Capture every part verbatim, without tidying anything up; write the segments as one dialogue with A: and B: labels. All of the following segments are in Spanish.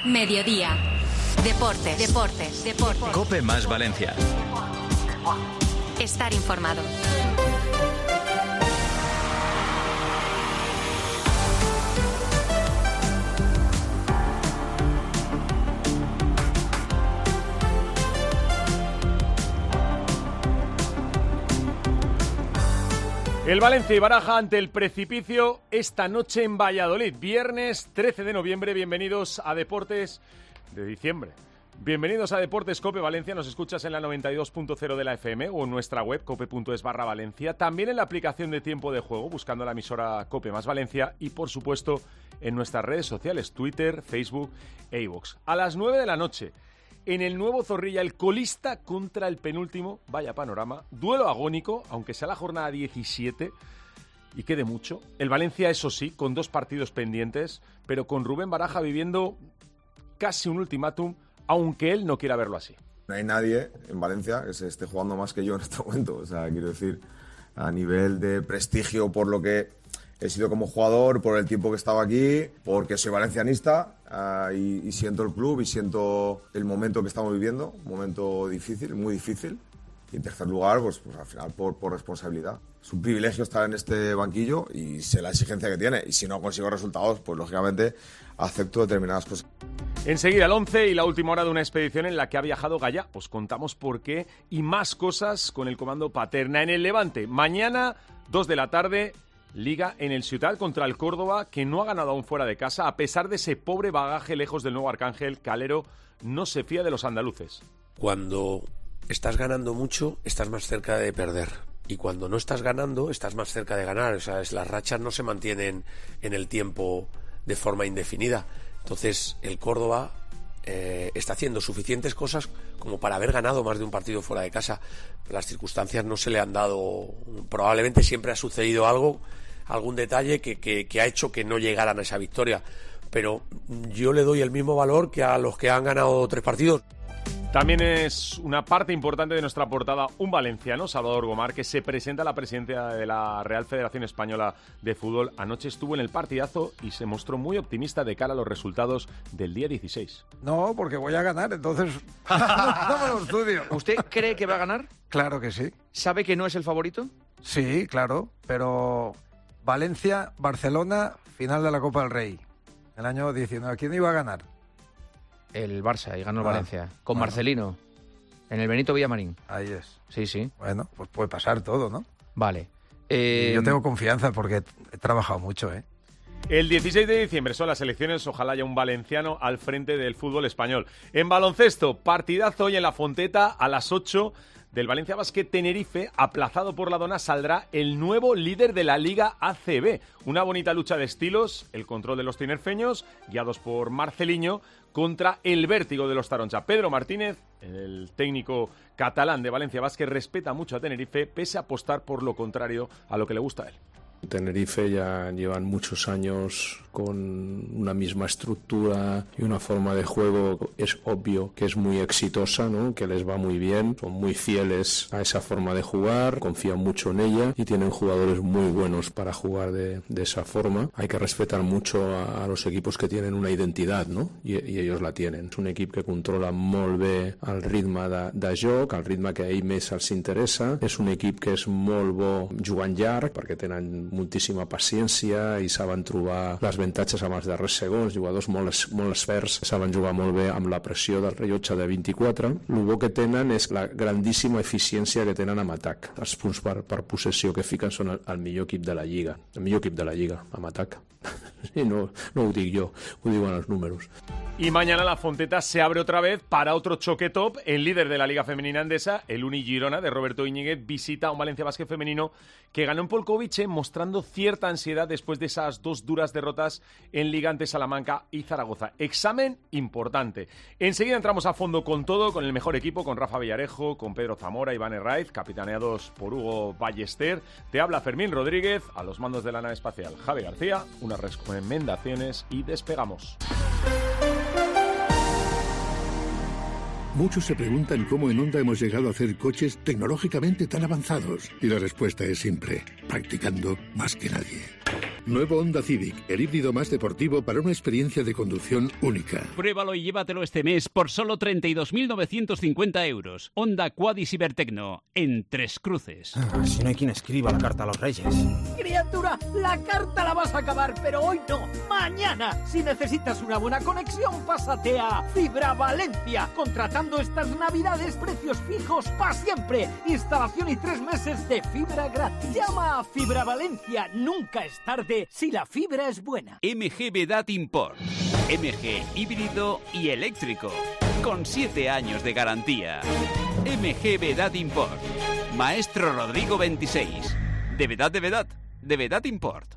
A: Mediodía. Deportes, deportes, deportes.
B: COPE más Valencia.
A: Estar informado.
C: El Valencia y Baraja ante el precipicio esta noche en Valladolid, viernes trece de noviembre. Bienvenidos a Deportes de diciembre. Bienvenidos a Deportes COPE Valencia. Nos escuchas en la noventa y dos punto cero de la F M o en nuestra web cope punto es barra Valencia. También en la aplicación de Tiempo de Juego, buscando la emisora COPE más Valencia. Y por supuesto en nuestras redes sociales, Twitter, Facebook e iVoox. A las nueve de la noche. En el nuevo Zorrilla, el colista contra el penúltimo, vaya panorama, duelo agónico, aunque sea la jornada diecisiete y quede mucho. El Valencia, eso sí, con dos partidos pendientes, pero con Rubén Baraja viviendo casi un ultimátum, aunque él no quiera verlo así.
D: No hay nadie en Valencia que se esté jugando más que yo en este momento, o sea, quiero decir, a nivel de prestigio por lo que he sido como jugador, por el tiempo que estaba aquí, porque soy valencianista uh, y, y siento el club y siento el momento que estamos viviendo, un momento difícil, muy difícil. Y en tercer lugar, pues, pues al final por, por responsabilidad. Es un privilegio estar en este banquillo y sé la exigencia que tiene. Y si no consigo resultados, pues lógicamente acepto determinadas cosas.
C: Enseguida el once y la última hora de una expedición en la que ha viajado Gaya. Os contamos por qué y más cosas con el comando Paterna en el Levante. Mañana, dos de la tarde... Liga en el Ciutat contra el Córdoba, que no ha ganado aún fuera de casa. A pesar de ese pobre bagaje lejos del nuevo Arcángel, Calero no se fía de los andaluces.
E: Cuando estás ganando mucho, estás más cerca de perder. Y cuando no estás ganando, estás más cerca de ganar. O sea, es, las rachas no se mantienen en el tiempo de forma indefinida. Entonces, el Córdoba eh, está haciendo suficientes cosas como para haber ganado más de un partido fuera de casa. Las circunstancias no se le han dado. Probablemente siempre ha sucedido algo, algún detalle que, que, que ha hecho que no llegaran a esa victoria. Pero yo le doy el mismo valor que a los que han ganado tres partidos.
C: También es una parte importante de nuestra portada un valenciano, Salvador Gomar, que se presenta a la presidencia de la Real Federación Española de Fútbol. Anoche estuvo en el partidazo y se mostró muy optimista de cara a los resultados del día dieciséis.
F: No, porque voy a ganar, entonces no, no me lo estudio.
G: ¿Usted cree que va a ganar?
F: Claro que sí.
G: ¿Sabe que no es el favorito?
F: Sí, claro, pero Valencia, Barcelona, final de la Copa del Rey, el año diecinueve. ¿Quién iba a ganar?
G: El Barça, y ganó el
F: ah,
G: Valencia. Con
F: bueno.
G: Marcelino, en el Benito Villamarín.
F: Ahí es.
G: Sí, sí.
F: Bueno, pues puede pasar todo, ¿no?
G: Vale. Eh...
F: Yo tengo confianza porque he trabajado mucho, ¿eh?
C: El dieciséis de diciembre son las elecciones, ojalá haya un valenciano al frente del fútbol español. En baloncesto, partidazo hoy en La Fonteta a las ocho del Valencia Basket Tenerife, aplazado por la dona, saldrá el nuevo líder de la Liga A C B. Una bonita lucha de estilos, el control de los tinerfeños, guiados por Marceliño, contra el vértigo de los Taroncha. Pedro Martínez, el técnico catalán de Valencia Basket, respeta mucho a Tenerife, pese a apostar por lo contrario a lo que le gusta a él.
H: Tenerife ya llevan muchos años con una misma estructura y una forma de juego, es obvio que es muy exitosa, ¿no? Que les va muy bien, son muy fieles a esa forma de jugar, confían mucho en ella y tienen jugadores muy buenos para jugar de, de esa forma. Hay que respetar mucho a, a los equipos que tienen una identidad, ¿no? I, i ellos la tienen. És un equip que controla molt bé el ritme de, de joc, el ritme que a ell més els interessa. És un equip que és molt bo jugant llarg, perquè tenen moltíssima paciència i saben trobar les avantatges amb els darrers segons, jugadors molt, molt experts, saben jugar molt bé amb la pressió del rellotge de vint-i-quatre. El bo que tenen és la grandíssima eficiència que tenen amb atac. Els punts per, per possessió que fiquen són el, el millor equip de la Lliga, el millor equip de la Lliga amb atac. Y no, no ho dic jo, ho diuen els números.
C: Y mañana la Fonteta se abre otra vez para otro choque top. El líder de la Liga Femenina Andesa, el Uni Girona de Roberto Íñiguez, visita a un Valencia Basket femenino que ganó en Polkovice, mostrando cierta ansiedad después de esas dos duras derrotas en Liga ante Salamanca y Zaragoza. Examen importante. Enseguida entramos a fondo con todo, con el mejor equipo, con Rafa Villarejo, con Pedro Zamora, Iván Herraiz, capitaneados por Hugo Ballester. Te habla Fermín Rodríguez, a los mandos de la nave espacial Javi García, unas recomendaciones y despegamos.
I: Muchos se preguntan cómo en Honda hemos llegado a hacer coches tecnológicamente tan avanzados. Y la respuesta es simple: practicando más que nadie. Nuevo Honda Civic, el híbrido más deportivo para una experiencia de conducción única.
B: Pruébalo y llévatelo este mes por solo treinta y dos mil novecientos cincuenta euros. Honda Quad y Cibertecno, en Tres Cruces.
J: Ah, si no hay quien escriba la carta a los reyes.
K: Criatura, la carta la vas a acabar, pero hoy no, mañana. Si necesitas una buena conexión, pásate a Fibra Valencia. Contratando estas navidades, precios fijos para siempre. Instalación y tres meses de fibra gratis. Llama a Fibra Valencia. Nunca es tarde si la fibra es buena.
B: M G Vedat Import. M G híbrido y eléctrico. Con siete años de garantía. M G Vedat Import. Maestro Rodrigo veintiséis. De Vedat de Vedat. De Vedat Import.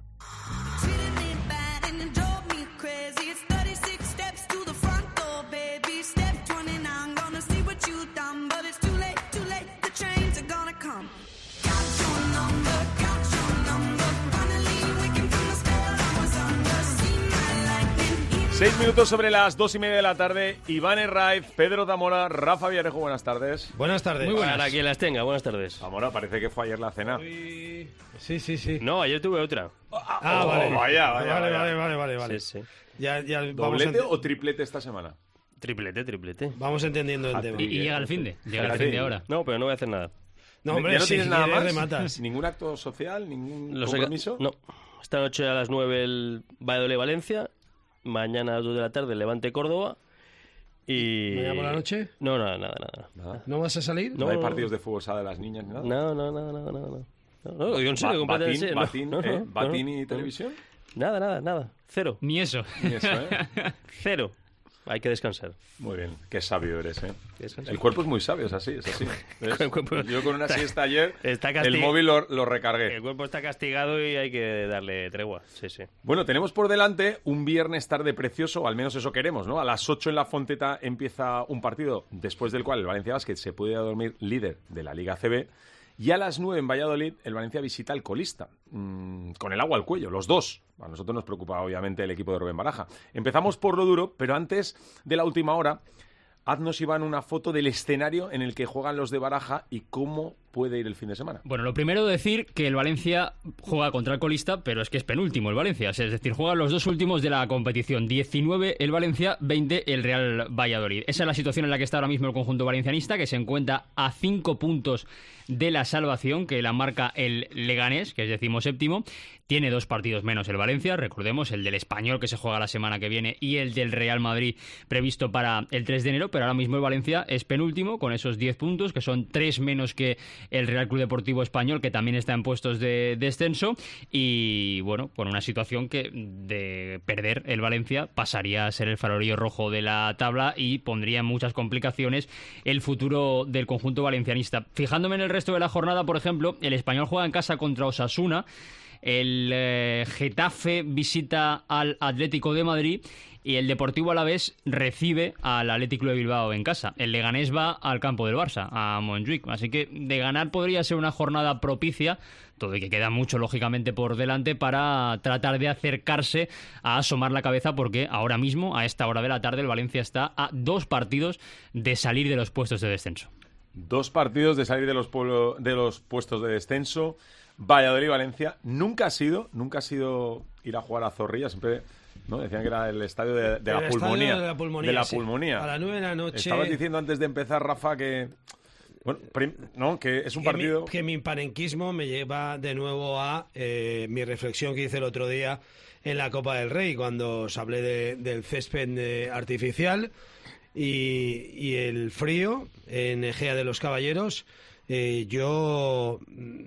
C: Seis minutos sobre las dos y media de la tarde. Iván Herraiz, Pedro Zamora, Rafa Villarejo, buenas tardes.
L: Buenas tardes.
M: Muy buenas. Para quien las tenga, buenas tardes.
C: Zamora, parece que fue ayer la cena.
L: Hoy... Sí, sí, sí.
M: No, ayer tuve otra.
L: Ah,
C: oh,
L: vale.
C: Vaya, vaya,
L: vale,
C: vaya.
L: vale, vale, vale, vale.
M: Sí, sí.
L: Ya, ya
C: ¿Doblete
L: vamos
C: o triplete esta semana?
M: Triplete, triplete.
L: Vamos entendiendo el
C: Ah,
L: tema.
C: y-
M: Y, y llega el fin de. Llega el
C: Sí.
M: fin de ahora. No, pero no voy a hacer nada.
L: No,
C: ¿Ya
L: hombre,
C: no
L: si
C: tienes nada
L: quieres
C: más?
L: rematas.
C: ¿Ningún acto social? ¿Ningún
M: Los he-
C: compromiso?
M: No. Esta noche a las nueve el Valladolid-Valencia. Mañana a las dos de la tarde el Levante-Córdoba. Y...
L: ¿Mañana por la noche?
M: No, nada, nada, nada.
C: ¿Nada?
L: ¿No vas a salir?
C: ¿No,
M: No,
C: hay
M: no,
C: partidos de fútbol sala de las niñas ni nada?
M: No, no, no, no, no, no. No, no, lo digo en serio,
C: Ba-
M: completamente en
C: batín,
M: serio. No,
C: batín,
M: no,
C: ¿eh?
M: no,
C: ¿Batín
M: no,
C: y
M: no.
C: televisión?
M: Nada, nada, nada. Cero.
G: Ni eso.
C: Ni eso, ¿eh?
M: Cero. Hay que descansar.
C: Muy bien, qué sabio eres, ¿eh?
M: Descansar.
C: El cuerpo es muy sabio, es así, es así. ¿Ves?
M: El cuerpo-
C: Yo con una siesta ayer,
M: Está
C: el
M: castig-
C: móvil lo, lo recargué.
M: El cuerpo está castigado y hay que darle tregua. Sí, sí.
C: Bueno, tenemos por delante un viernes tarde precioso, o al menos eso queremos, ¿no? A las ocho en la Fonteta empieza un partido, después del cual el Valencia Basket se puede ir a dormir líder de la Liga C B, y a las nueve en Valladolid el Valencia visita al colista, mmm, con el agua al cuello, los dos. A nosotros nos preocupa obviamente el equipo de Rubén Baraja. Empezamos por lo duro, pero antes de la última hora, haznos, Iván, una foto del escenario en el que juegan los de Baraja y cómo puede ir el fin de semana.
G: Bueno, lo primero decir que el Valencia juega contra el colista, pero es que es penúltimo el Valencia. Es decir, juegan los dos últimos de la competición. diecinueve el Valencia, veinte el Real Valladolid. Esa es la situación en la que está ahora mismo el conjunto valencianista, que se encuentra a cinco puntos de la salvación, que la marca el Leganés, que es decimoséptimo. Tiene dos partidos menos el Valencia, recordemos, el del Español que se juega la semana que viene y el del Real Madrid previsto para el tres de enero, pero ahora mismo el Valencia es penúltimo con esos diez puntos, que son tres menos que el Real Club Deportivo Español, que también está en puestos de descenso, y bueno, con una situación que de perder el Valencia pasaría a ser el farolillo rojo de la tabla y pondría en muchas complicaciones el futuro del conjunto valencianista. Fijándome en el resto de la jornada, por ejemplo, el Español juega en casa contra Osasuna. El eh, Getafe visita al Atlético de Madrid y el Deportivo Alavés recibe al Athletic Club de Bilbao en casa. El Leganés va al campo del Barça, a Montjuic. Así que de ganar podría ser una jornada propicia, todo y que queda mucho lógicamente por delante para tratar de acercarse a asomar la cabeza, porque ahora mismo, a esta hora de la tarde, el Valencia está a dos partidos de salir de los puestos de descenso.
C: Dos partidos de salir de los, pueblo, de los puestos de descenso. Valladolid-Valencia nunca ha sido, nunca ha sido ir a jugar a Zorrilla, siempre, ¿no? Decían que era el estadio de, de,
L: El
C: la,
L: estadio
C: pulmonía,
L: de la pulmonía.
C: de la
L: sí.
C: pulmonía.
L: A las nueve de la noche.
C: Estabas diciendo antes de empezar, Rafa, que bueno, prim, no, que es un
L: que
C: partido
L: mi, que mi panenquismo me lleva de nuevo a eh, mi reflexión que hice el otro día en la Copa del Rey, cuando os hablé de, del césped eh, artificial y, y el frío en Egea de los Caballeros. Eh, yo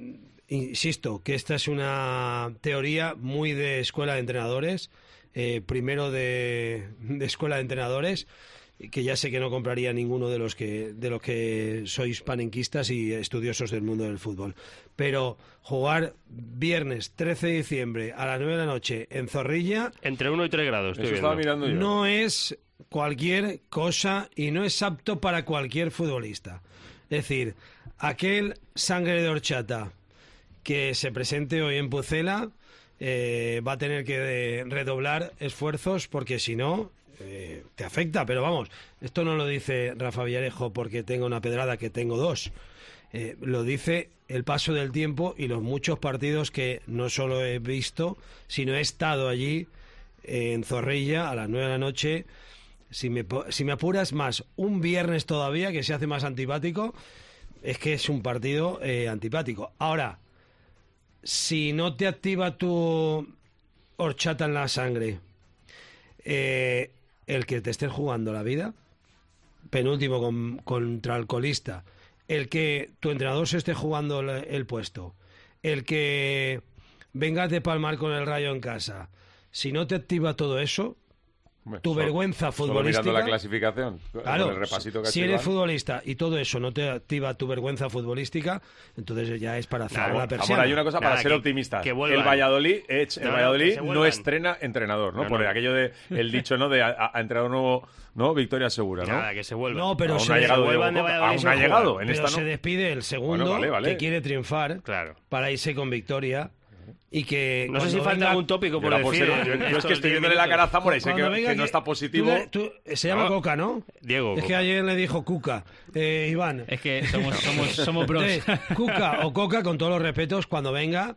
L: insisto que esta es una teoría muy de escuela de entrenadores, eh, primero de, de escuela de entrenadores, que ya sé que no compraría ninguno de los que de los que sois panenquistas y estudiosos del mundo del fútbol. Pero jugar viernes trece de diciembre a las nueve de la noche en Zorrilla...
M: Entre uno y tres grados, estoy
C: Eso estaba mirando yo.
L: No es cualquier cosa y no es apto para cualquier futbolista. Es decir, aquel sangre de horchata que se presente hoy en Pucela eh, va a tener que de, redoblar esfuerzos, porque si no eh, te afecta. Pero vamos, esto no lo dice Rafa Villarejo porque tenga una pedrada, que tengo dos. Eh, lo dice el paso del tiempo y los muchos partidos que no solo he visto, sino he estado allí eh, en Zorrilla a las nueve de la noche. Si me, si me apuras más, un viernes todavía que se hace más antipático, es que es un partido eh, antipático. Ahora, si no te activa tu horchata en la sangre, eh, el que te estés jugando la vida, penúltimo con, contra el colista, el que tu entrenador se esté jugando el, el puesto, el que vengas de palmar con el Rayo en casa, si no te activa todo eso,
C: Bueno,
L: tu
C: solo,
L: vergüenza
C: solo
L: futbolística...
C: mirando la clasificación,
L: Claro,
C: con el repasito que
L: si
C: ha hecho
L: eres
C: Iván.
L: futbolista y todo eso no te activa tu vergüenza futbolística, entonces ya es para cerrar la persiana.
C: Ahora hay una cosa para
M: Nada,
C: ser
M: que-
C: optimistas.
M: que vuelvan.
C: el Valladolid, eh, el
M: No, no,
C: Valladolid
M: que se
C: no,
M: vuelvan.
C: estrena entrenador, ¿no?
M: No,
C: Por
M: no.
C: aquello de el dicho, ¿no? De a, a entrenador nuevo, ¿no? Victoria segura, ¿no?
M: Nada, que se vuelvan.
L: No, pero
C: Aún
L: se,
C: no ha llegado
L: se
C: Diego
M: vuelvan de
C: Coca.
M: Valladolid
C: Aún
M: sin
C: no ha
M: jugar.
C: llegado. En
L: pero
C: esta
L: se
C: no.
L: despide el segundo
C: Bueno, vale, vale.
L: que quiere triunfar
M: Claro.
L: para irse con victoria y que
M: No sé si
L: cuando
M: falta
L: venga-
M: algún tópico
C: Yo
M: por
C: la
M: decir.
C: posero-
M: ¿eh?
C: yo- yo es
M: Estos
C: que estoy
M: diez
C: viéndole la cara a
M: minutos.
C: Zamora y sé que,
L: Cuando venga
C: que no
L: aquí-
C: está positivo.
L: tú le- tú- se llama
M: No.
L: Coca, ¿no?
M: Diego
L: Es que
M: Coca.
L: ayer le dijo Cuca, eh, Iván.
G: Es que somos, somos, somos bros.
L: Entonces, Cuca o Coca, con todos los respetos, cuando venga,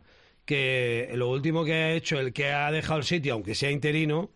L: que lo último que ha hecho, el que ha dejado el sitio, aunque sea interino,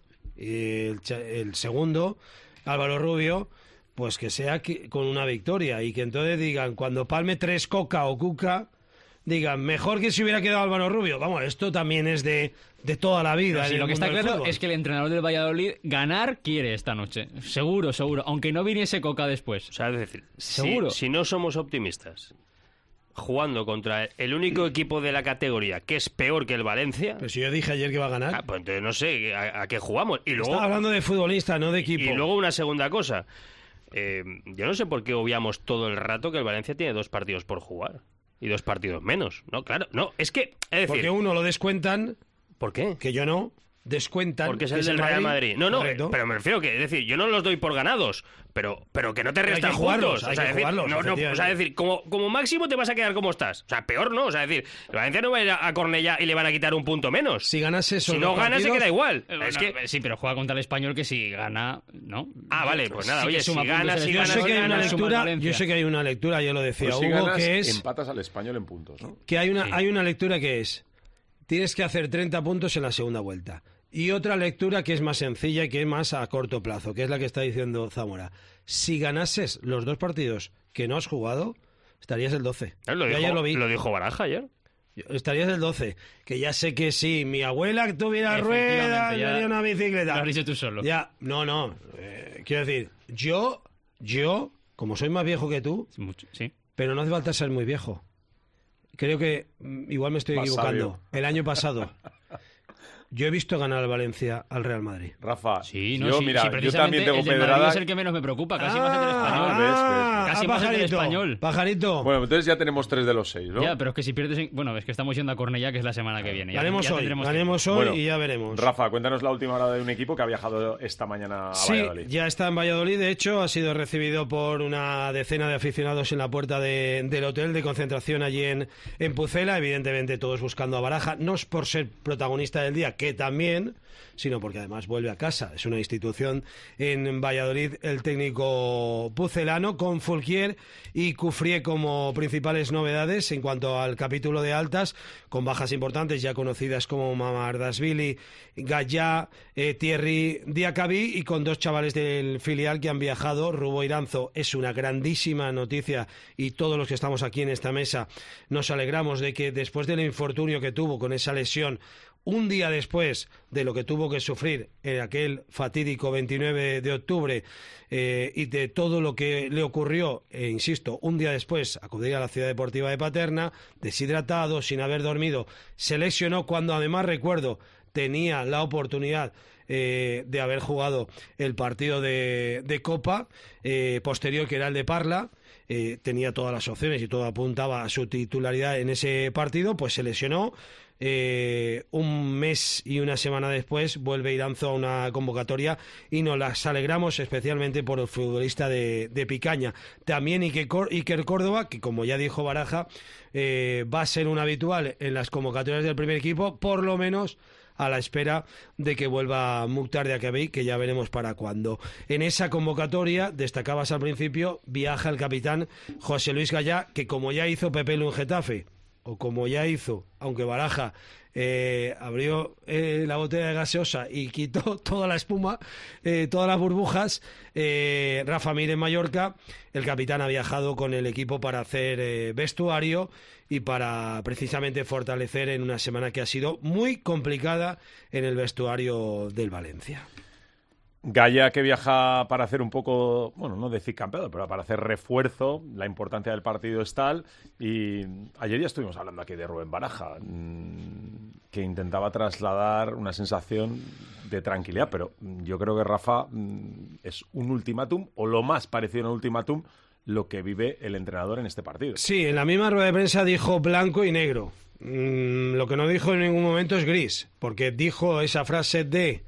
L: y el, cha- el segundo, Álvaro Rubio, pues que sea que- con una victoria y que entonces digan, cuando palme tres Coca o Cuca, digan, mejor que si hubiera quedado Álvaro Rubio. Vamos, esto también es de, de toda la vida.
G: Pero
L: en
G: sí,
L: el
G: lo que
L: mundo
G: está
L: del
G: claro
L: fútbol.
G: es que el entrenador del Valladolid ganar quiere esta noche. Seguro, seguro. Aunque no viniese Coca después.
M: O sea, es decir, si-
G: Seguro.
M: Si, no somos optimistas, jugando contra el único equipo de la categoría que es peor que el Valencia,
L: Pero si yo dije ayer que va a ganar.
M: ah, pues entonces no sé a, a qué jugamos. Y luego,
L: Estaba hablando de futbolista, no de equipo.
M: y luego una segunda cosa. Eh, yo no sé por qué obviamos todo el rato que el Valencia tiene dos partidos por jugar. Y dos partidos menos. No, claro. No, es que... Es decir,
L: Porque uno lo descuentan,
M: ¿por qué?
L: que yo no. Descuentan.
M: Porque es
L: que
M: el del Real Madrid. No, no,
L: Correcto.
M: pero me refiero que, es decir, yo no los doy por ganados, pero, pero que no te
L: Pero hay
M: restan
L: que jugarlos,
M: puntos.
L: hay
M: o sea,
L: que
M: es decir,
L: jugarlos,
M: no, no, o sea,
L: efectivamente.
M: es decir, como, como máximo te vas a quedar como estás. O sea, peor no. O sea, es decir, el Valencia no va a ir a Cornellá y le van a quitar un punto menos.
L: Si ganas eso.
M: Si no gana, se queda igual.
G: Eh,
M: Es
G: bueno,
M: que...
G: Sí, pero juega contra el Español que si gana, ¿no?
M: Ah, vale, pues nada,
G: Sí que
M: oye, si
G: suma
M: gana,
G: puntos el
M: si
L: Yo
M: gana,
L: sé
M: si
L: que hay una
M: gana,
G: suma el
L: lectura,
G: Valencia.
L: yo sé que hay una lectura, yo lo decía
C: Pero si
L: Hugo,
C: ganas,
L: que es
C: empatas al Español en puntos, ¿no?
L: que hay una
M: Sí.
L: hay una lectura que es tienes que hacer treinta puntos en la segunda vuelta. Y otra lectura que es más sencilla y que es más a corto plazo, que es la que está diciendo Zamora. Si ganases los dos partidos que no has jugado, estarías el doce.
M: Eh, Lo
L: Yo
M: dijo,
L: ayer lo vi.
M: lo dijo Baraja ayer.
L: Estarías el doce. Que ya sé que sí, mi abuela que tuviera
G: Efectivamente,
L: ruedas,
G: ya
L: tenía una bicicleta.
G: Lo has dicho tú solo.
L: Ya, no, no. eh, quiero decir, yo, yo, como soy más viejo que tú,
G: Mucho, sí.
L: pero no hace falta ser muy viejo. Creo que mm, igual me estoy
C: Más
L: equivocando.
C: sabio.
L: El año pasado yo he visto ganar al Valencia al Real Madrid.
C: Rafa,
G: Sí, no,
C: yo,
G: sí,
C: mira,
G: sí,
C: yo
G: precisamente
C: también tengo
G: el del Madrid
C: pedrada.
G: es el que menos me preocupa, casi más el del Español.
C: Ah, ves, ves,
G: Casi
L: ah,
G: más el del
L: pajarito,
G: Español.
L: Pajarito.
C: Bueno, entonces ya tenemos tres de los seis, ¿no?
G: Ya, pero es que si pierdes... en- Bueno, es que estamos yendo a Cornellá, que es la semana que viene. Ya-
L: Ganemos
G: ya
L: hoy,
G: tendremos
L: ganemos hoy
C: Bueno,
L: y ya veremos.
C: Rafa, cuéntanos la última hora de un equipo que ha viajado esta mañana a
L: Sí,
C: Valladolid.
L: ya está en Valladolid. De hecho, ha sido recibido por una decena de aficionados en la puerta de- del hotel de concentración allí en, en Pucela. Evidentemente, todos buscando a Baraja. No es por ser protagonista del día, que también, sino porque además vuelve a casa. Es una institución en Valladolid, el técnico pucelano, con Fulquier y Cufrié como principales novedades en cuanto al capítulo de altas, con bajas importantes ya conocidas como Mamardashvili, Gallá, eh, Thierry Diacabí, y con dos chavales del filial que han viajado. Rubo Iranzo es una grandísima noticia y todos los que estamos aquí en esta mesa nos alegramos de que después del infortunio que tuvo con esa lesión, un día después de lo que tuvo que sufrir en aquel fatídico veintinueve de octubre eh, y de todo lo que le ocurrió, e insisto, un día después acudir a la Ciudad Deportiva de Paterna, deshidratado, sin haber dormido, se lesionó cuando además, recuerdo, tenía la oportunidad eh, de haber jugado el partido de, de Copa eh, posterior, que era el de Parla. Eh, tenía todas las opciones y todo apuntaba a su titularidad en ese partido, pues se lesionó. Eh, un mes y una semana después vuelve Iranzo a una convocatoria y nos las alegramos especialmente por el futbolista de, de Picaña. También Iker, Cór- Iker Córdoba, que como ya dijo Baraja, eh, va a ser un habitual en las convocatorias del primer equipo, por lo menos a la espera de que vuelva Mukhtar Diakhaby, que ya veremos para cuándo. En esa convocatoria, destacabas al principio, viaja el capitán José Luis Gallá, que como ya hizo Pepelu en Getafe, o como ya hizo, aunque Baraja eh, abrió eh, la botella de gaseosa y quitó toda la espuma, eh, todas las burbujas, eh, Rafa Mir en Mallorca, el capitán ha viajado con el equipo para hacer eh, vestuario y para precisamente fortalecer en una semana que ha sido muy complicada en el vestuario del Valencia.
C: Gallá, que viaja para hacer un poco, bueno, no decir campeón, pero para hacer refuerzo. La importancia del partido es tal. Y ayer ya estuvimos hablando aquí de Rubén Baraja, que intentaba trasladar una sensación de tranquilidad, pero yo creo que Rafa es un ultimátum, o lo más parecido a un ultimátum, lo que vive el entrenador en este partido.
L: Sí, en la misma rueda de prensa dijo blanco y negro. Mm, lo que no dijo en ningún momento es gris, porque dijo esa frase de...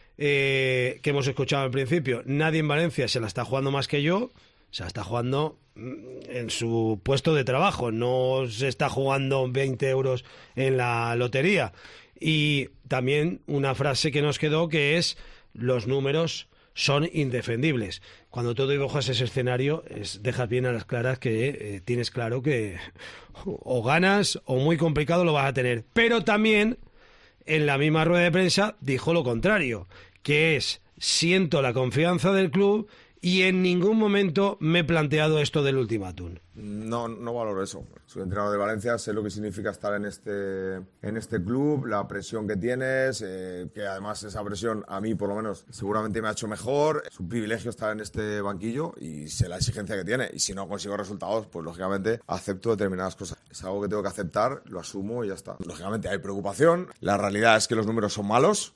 L: Eh, que hemos escuchado al principio, nadie en Valencia se la está jugando más que yo, se la está jugando en su puesto de trabajo, no se está jugando veinte euros en la lotería. Y también una frase que nos quedó, que es: los números son indefendibles. Cuando tú dibujas ese escenario, es, dejas bien a las claras que eh, tienes claro que o ganas o muy complicado lo vas a tener. Pero también en la misma rueda de prensa dijo lo contrario, que es: siento la confianza del club y en ningún momento me he planteado esto del ultimátum.
D: No, no valoro eso. Soy entrenador de Valencia, sé lo que significa estar en este, en este club, la presión que tienes, eh, que además esa presión a mí por lo menos seguramente me ha hecho mejor. Es un privilegio estar en este banquillo y sé la exigencia que tiene. Y si no consigo resultados, pues lógicamente acepto determinadas cosas. Es algo que tengo que aceptar, lo asumo y ya está. Lógicamente hay preocupación. La realidad es que los números son malos,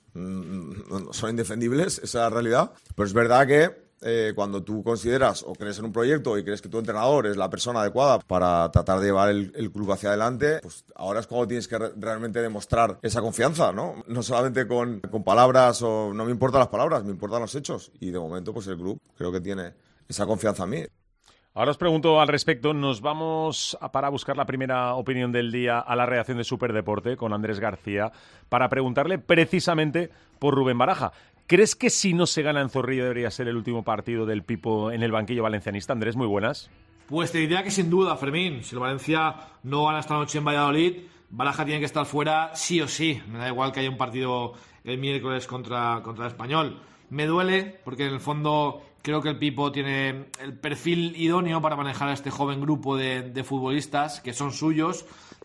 D: son indefendibles, esa es la realidad. Pero es verdad que Eh, cuando tú consideras o crees en un proyecto y crees que tu entrenador es la persona adecuada para tratar de llevar el, el club hacia adelante, pues ahora es cuando tienes que re- realmente demostrar esa confianza, ¿no? No solamente con, con palabras, o no me importan las palabras, me importan los hechos. Y de momento, pues el club creo que tiene esa confianza en mí.
C: Ahora os pregunto al respecto. Nos vamos a, para buscar la primera opinión del día a la redacción de Superdeporte con Andrés García para preguntarle precisamente por Rubén Baraja. ¿Crees que si no se gana en Zorrilla debería ser el último partido del Pipo en el banquillo valencianista? Andrés, muy buenas.
N: Pues te diría que sin duda, Fermín. Si el Valencia no gana esta noche en Valladolid, Baraja tiene que estar fuera sí o sí. Me da igual que haya un partido el miércoles contra, contra el Español. Me duele porque en el fondo creo que el Pipo tiene el perfil idóneo para manejar a este joven grupo de, de futbolistas que son suyos,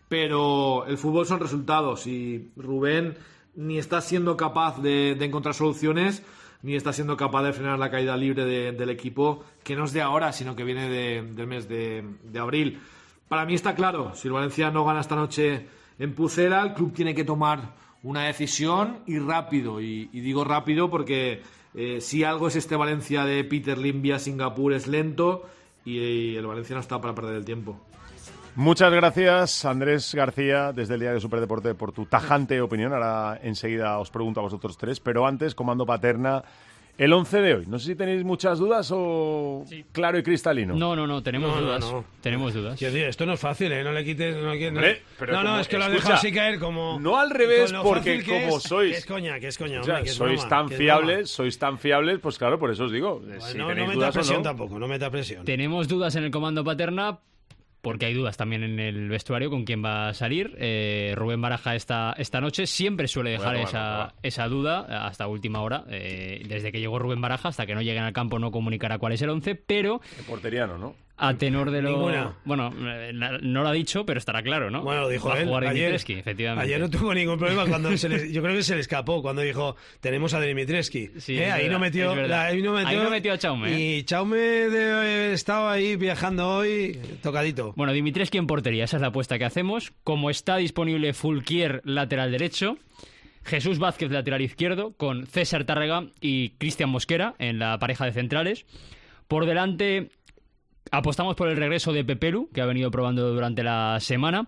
N: pero el fútbol son resultados y Rubén ni está siendo capaz de, de encontrar soluciones, ni está siendo capaz de frenar la caída libre de, del equipo, que no es de ahora, sino que viene de, del mes de, de abril. Para mí está claro, si el Valencia no gana esta noche en Pucela, el club tiene que tomar una decisión y rápido, y, y digo rápido porque eh, si algo es este Valencia de Peter Lim vía Singapur, es lento, y, y el Valencia no está para perder el tiempo.
C: Muchas gracias, Andrés García, desde el Diario Superdeporte, por tu tajante opinión. Ahora enseguida os pregunto a vosotros tres, pero antes, Comando Paterna, el once de hoy. No sé si tenéis muchas dudas o sí. Claro y cristalino.
G: No, no, no, tenemos
L: No, no,
G: dudas.
L: no.
G: Tenemos dudas.
L: Quiero decir, esto no es fácil, ¿eh? No le quites... No, le- no,
C: Hombre, pero
L: no, no,
C: como-
L: es que lo has
C: escucha,
L: dejado así caer como...
C: no al revés,
L: con lo
C: porque
L: fácil que
C: como
L: es,
C: sois-
L: Que es coña, que es coña,
C: O sea,
L: hombre, que es
C: sois
L: broma,
C: tan
L: que es
C: fiables,
L: broma.
C: sois tan fiables, pues claro, por eso os digo. Si
L: no,
C: tenéis
L: no meta
C: dudas o
L: presión
C: no.
L: tampoco, no meta presión.
G: Tenemos dudas en el Comando Paterna, porque hay dudas también en el vestuario con quién va a salir. Eh, Rubén Baraja esta, esta noche siempre suele dejar
C: Bueno,
G: esa,
C: bueno, bueno.
G: esa duda hasta última hora. Eh, desde que llegó Rubén Baraja, hasta que no lleguen al campo no comunicará cuál es el once, pero
C: El porteriano, ¿no?
G: a tenor de lo...
L: Ninguna.
G: Bueno, eh, na- no lo ha dicho, pero estará claro, ¿no?
L: Bueno, lo dijo
G: va
L: él.
G: a jugar
L: ayer,
G: Dimitrescu, efectivamente.
L: ayer no tuvo ningún problema cuando se le, yo creo que se le escapó cuando dijo tenemos a Dimitrescu.
G: Sí,
L: Eh,
G: es
L: ahí,
G: verdad,
L: no metió,
G: es verdad.
L: la- ahí no metió
G: Ahí no metió a Chaume, ¿eh?
L: Y Chaume debe haber estado ahí viajando hoy tocadito.
G: Bueno, Dimitrescu en portería, esa es la apuesta que hacemos. Como está disponible Fulquier, lateral derecho, Jesús Vázquez, lateral izquierdo, con César Tárrega y Cristian Mosquera en la pareja de centrales. Por delante apostamos por el regreso de Pepelu, que ha venido probando durante la semana.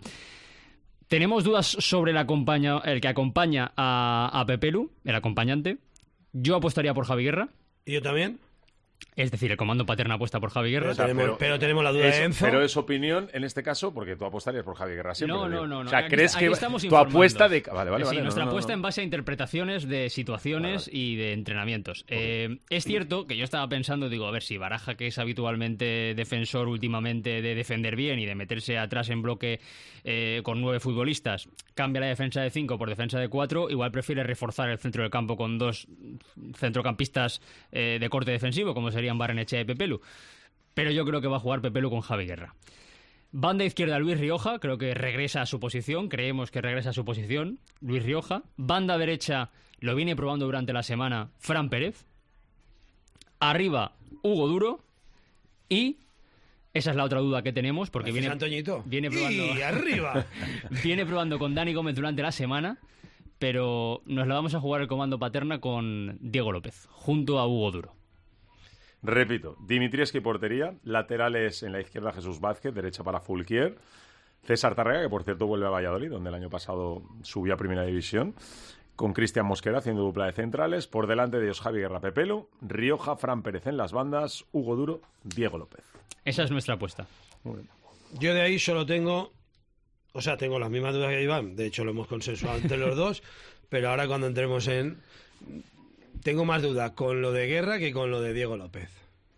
G: Tenemos dudas sobre el, acompaña, el que acompaña a, a Pepelu, el acompañante. Yo apostaría por Javi Guerra.
L: ¿Y yo también?
G: Es decir, el comando Paterna apuesta por Javi Guerra.
L: Pero, o sea, tenemos, pero, pero tenemos la duda
C: es,
L: de Enzo.
C: Pero es opinión en este caso porque tú apostarías por Javi Guerra siempre.
G: No, no, no, no.
C: O sea,
G: aquí,
C: ¿crees
G: aquí
C: que tu apuesta de... Vale, vale,
G: sí,
C: vale.
G: nuestra
C: no, no,
G: apuesta
C: no.
G: en base a interpretaciones de situaciones vale, vale. y de entrenamientos. Eh, es cierto que yo estaba pensando, digo, a ver, si Baraja, que es habitualmente defensor últimamente de defender bien y de meterse atrás en bloque eh, con nueve futbolistas, cambia la defensa de cinco por defensa de cuatro, igual prefiere reforzar el centro del campo con dos centrocampistas eh, de corte defensivo, como serían Barrenechea y Pepelu. Pero yo creo que va a jugar Pepelu con Javi Guerra. Banda izquierda, Luis Rioja, creo que regresa a su posición, creemos que regresa a su posición, Luis Rioja. Banda derecha, lo viene probando durante la semana, Fran Pérez. Arriba, Hugo Duro. Y esa es la otra duda que tenemos, porque viene, viene probando...
L: ¡Y arriba!
G: Viene probando con Dani Gómez durante la semana, pero nos la vamos a jugar el comando Paterna con Diego López, junto a Hugo Duro.
C: Repito, Dimitrievski portería, laterales en la izquierda Jesús Vázquez, derecha para Fulquier, César Tárrega, que por cierto vuelve a Valladolid, donde el año pasado subió a Primera División, con Cristian Mosquera haciendo dupla de centrales, por delante de ellos Javi Guerra, Pepelu, Rioja, Fran Pérez en las bandas, Hugo Duro, Diego López.
G: Esa es nuestra apuesta.
C: Muy bien.
L: Yo de ahí solo tengo, o sea, tengo las mismas dudas que Iván, de hecho lo hemos consensuado entre los dos, pero ahora cuando entremos en... Tengo más dudas con lo de Guerra que con lo de Diego López.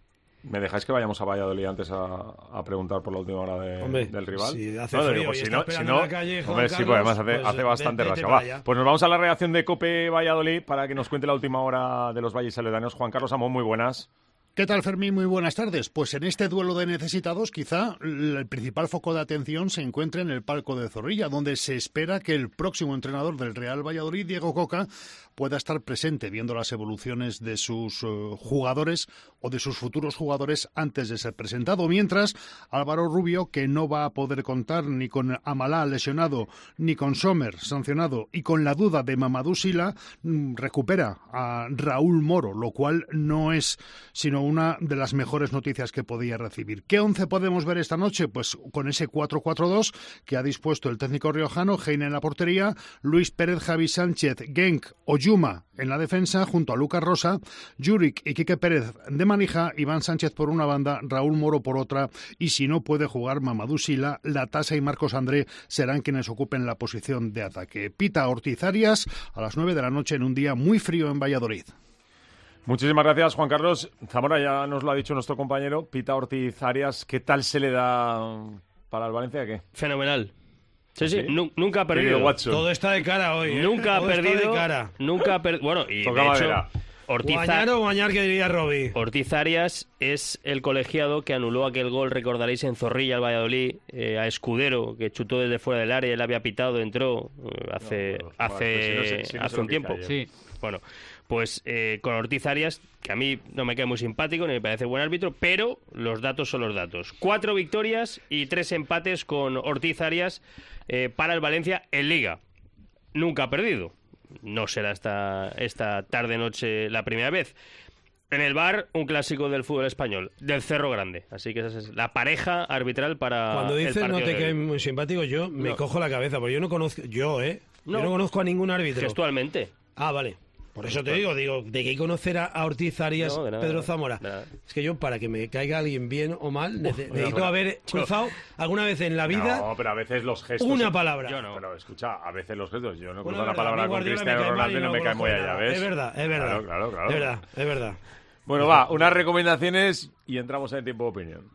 C: ¿Me dejáis que vayamos a Valladolid antes a, a preguntar por la última hora de,
L: hombre,
C: del rival?
L: Si hace
C: no,
L: frío
C: digo,
L: y
C: si
L: está
C: no,
L: esperando
C: si no,
L: en la calle, Juan
C: hombre,
L: Carlos,
C: sí, pues además hace,
L: pues,
C: hace bastante
L: vete
C: rasca.
L: para
C: Va,
L: allá.
C: pues nos vamos a la redacción de COPE Valladolid para que nos cuente la última hora de los valles aledaños. Juan Carlos Amón, muy buenas.
O: ¿Qué tal, Fermín? Muy buenas tardes. Pues en este duelo de necesitados, quizá el principal foco de atención se encuentre en el palco de Zorrilla, donde se espera que el próximo entrenador del Real Valladolid, Diego Coca, pueda estar presente viendo las evoluciones de sus uh, jugadores o de sus futuros jugadores antes de ser presentado. Mientras, Álvaro Rubio, que no va a poder contar ni con Amalá lesionado, ni con Sommer sancionado, y con la duda de Mamadou Sila, mm, recupera a Raúl Moro, lo cual no es sino una de las mejores noticias que podía recibir. ¿Qué once podemos ver esta noche? Pues con ese cuatro cuatro dos que ha dispuesto el técnico riojano, Heine en la portería, Luis Pérez, Javi Sánchez, Genk o Yuma en la defensa, junto a Lucas Rosa, Juric y Quique Pérez de manija, Iván Sánchez por una banda, Raúl Moro por otra, y si no puede jugar Mamadou Sila, Latasa y Marcos André serán quienes ocupen la posición de ataque. Pita Ortiz Arias a las nueve de la noche en un día muy frío en Valladolid.
C: Muchísimas gracias, Juan Carlos. Zamora, ya nos lo ha dicho nuestro compañero, Pita Ortiz Arias. ¿Qué tal se le da para el Valencia? ¿Qué?
M: Fenomenal. Sí, sí,
C: ¿Sí?
M: nu- nunca ha perdido.
L: Todo está de cara hoy, ¿eh?
M: Nunca ha
L: Todo está
M: perdido.
L: de cara.
M: Nunca ha perdido. Bueno, y
C: Toca
M: de
C: madera.
M: hecho, Ortiz,
L: Guañar o guañar, que diría Robbie.
M: Ortiz Arias es el colegiado que anuló aquel gol, recordaréis, en Zorrilla, al Valladolid, eh, a Escudero, que chutó desde fuera del área, él había pitado, entró eh, hace,
C: No, bueno,
M: hace,
C: pues si no se- si no
M: hace
C: se lo
M: un tiempo.
C: quita ayer.
G: Sí.
M: Bueno, pues eh, con Ortiz Arias, que a mí no me cae muy simpático, ni me parece buen árbitro, pero los datos son los datos. Cuatro victorias y tres empates con Ortiz Arias eh, para el Valencia en Liga. Nunca ha perdido. No será esta, esta tarde-noche la primera vez. En el V A R, un clásico del fútbol español, del Cerro Grande. Así que esa es la pareja arbitral para
L: Cuando
M: el
L: dices no
M: partido
L: te
M: de
L: cae
M: hoy.
L: muy simpático, yo me
M: No.
L: cojo la cabeza, porque yo no conozco, yo, ¿eh?
M: No.
L: Yo no conozco a ningún árbitro.
M: Gestualmente.
L: Ah, vale. Por eso te digo, digo, ¿de qué conocer a a Ortiz Arias,
M: No, de nada,
L: Pedro
M: de
L: Zamora?
M: nada.
L: Es que yo, para que me caiga alguien bien o mal, nece- necesito
C: pero-
L: haber cruzado alguna vez en la vida
C: No, pero a veces los gestos...
L: una palabra.
C: Yo no. Pero escucha, a veces los gestos... Yo no
L: Bueno,
C: cruzo la
L: es verdad,
C: palabra
L: a mí
C: con
L: Guardiola me
C: Cristiano
L: cae mal
C: Ronaldo
L: y
C: y no
L: no
C: me cae
L: conozco
C: muy
L: de
C: allá,
L: nada.
C: ¿ves?
L: Es verdad, es verdad.
C: Claro, claro, claro.
L: Es verdad, es verdad.
C: Bueno, va, unas recomendaciones y entramos en el tiempo de opinión.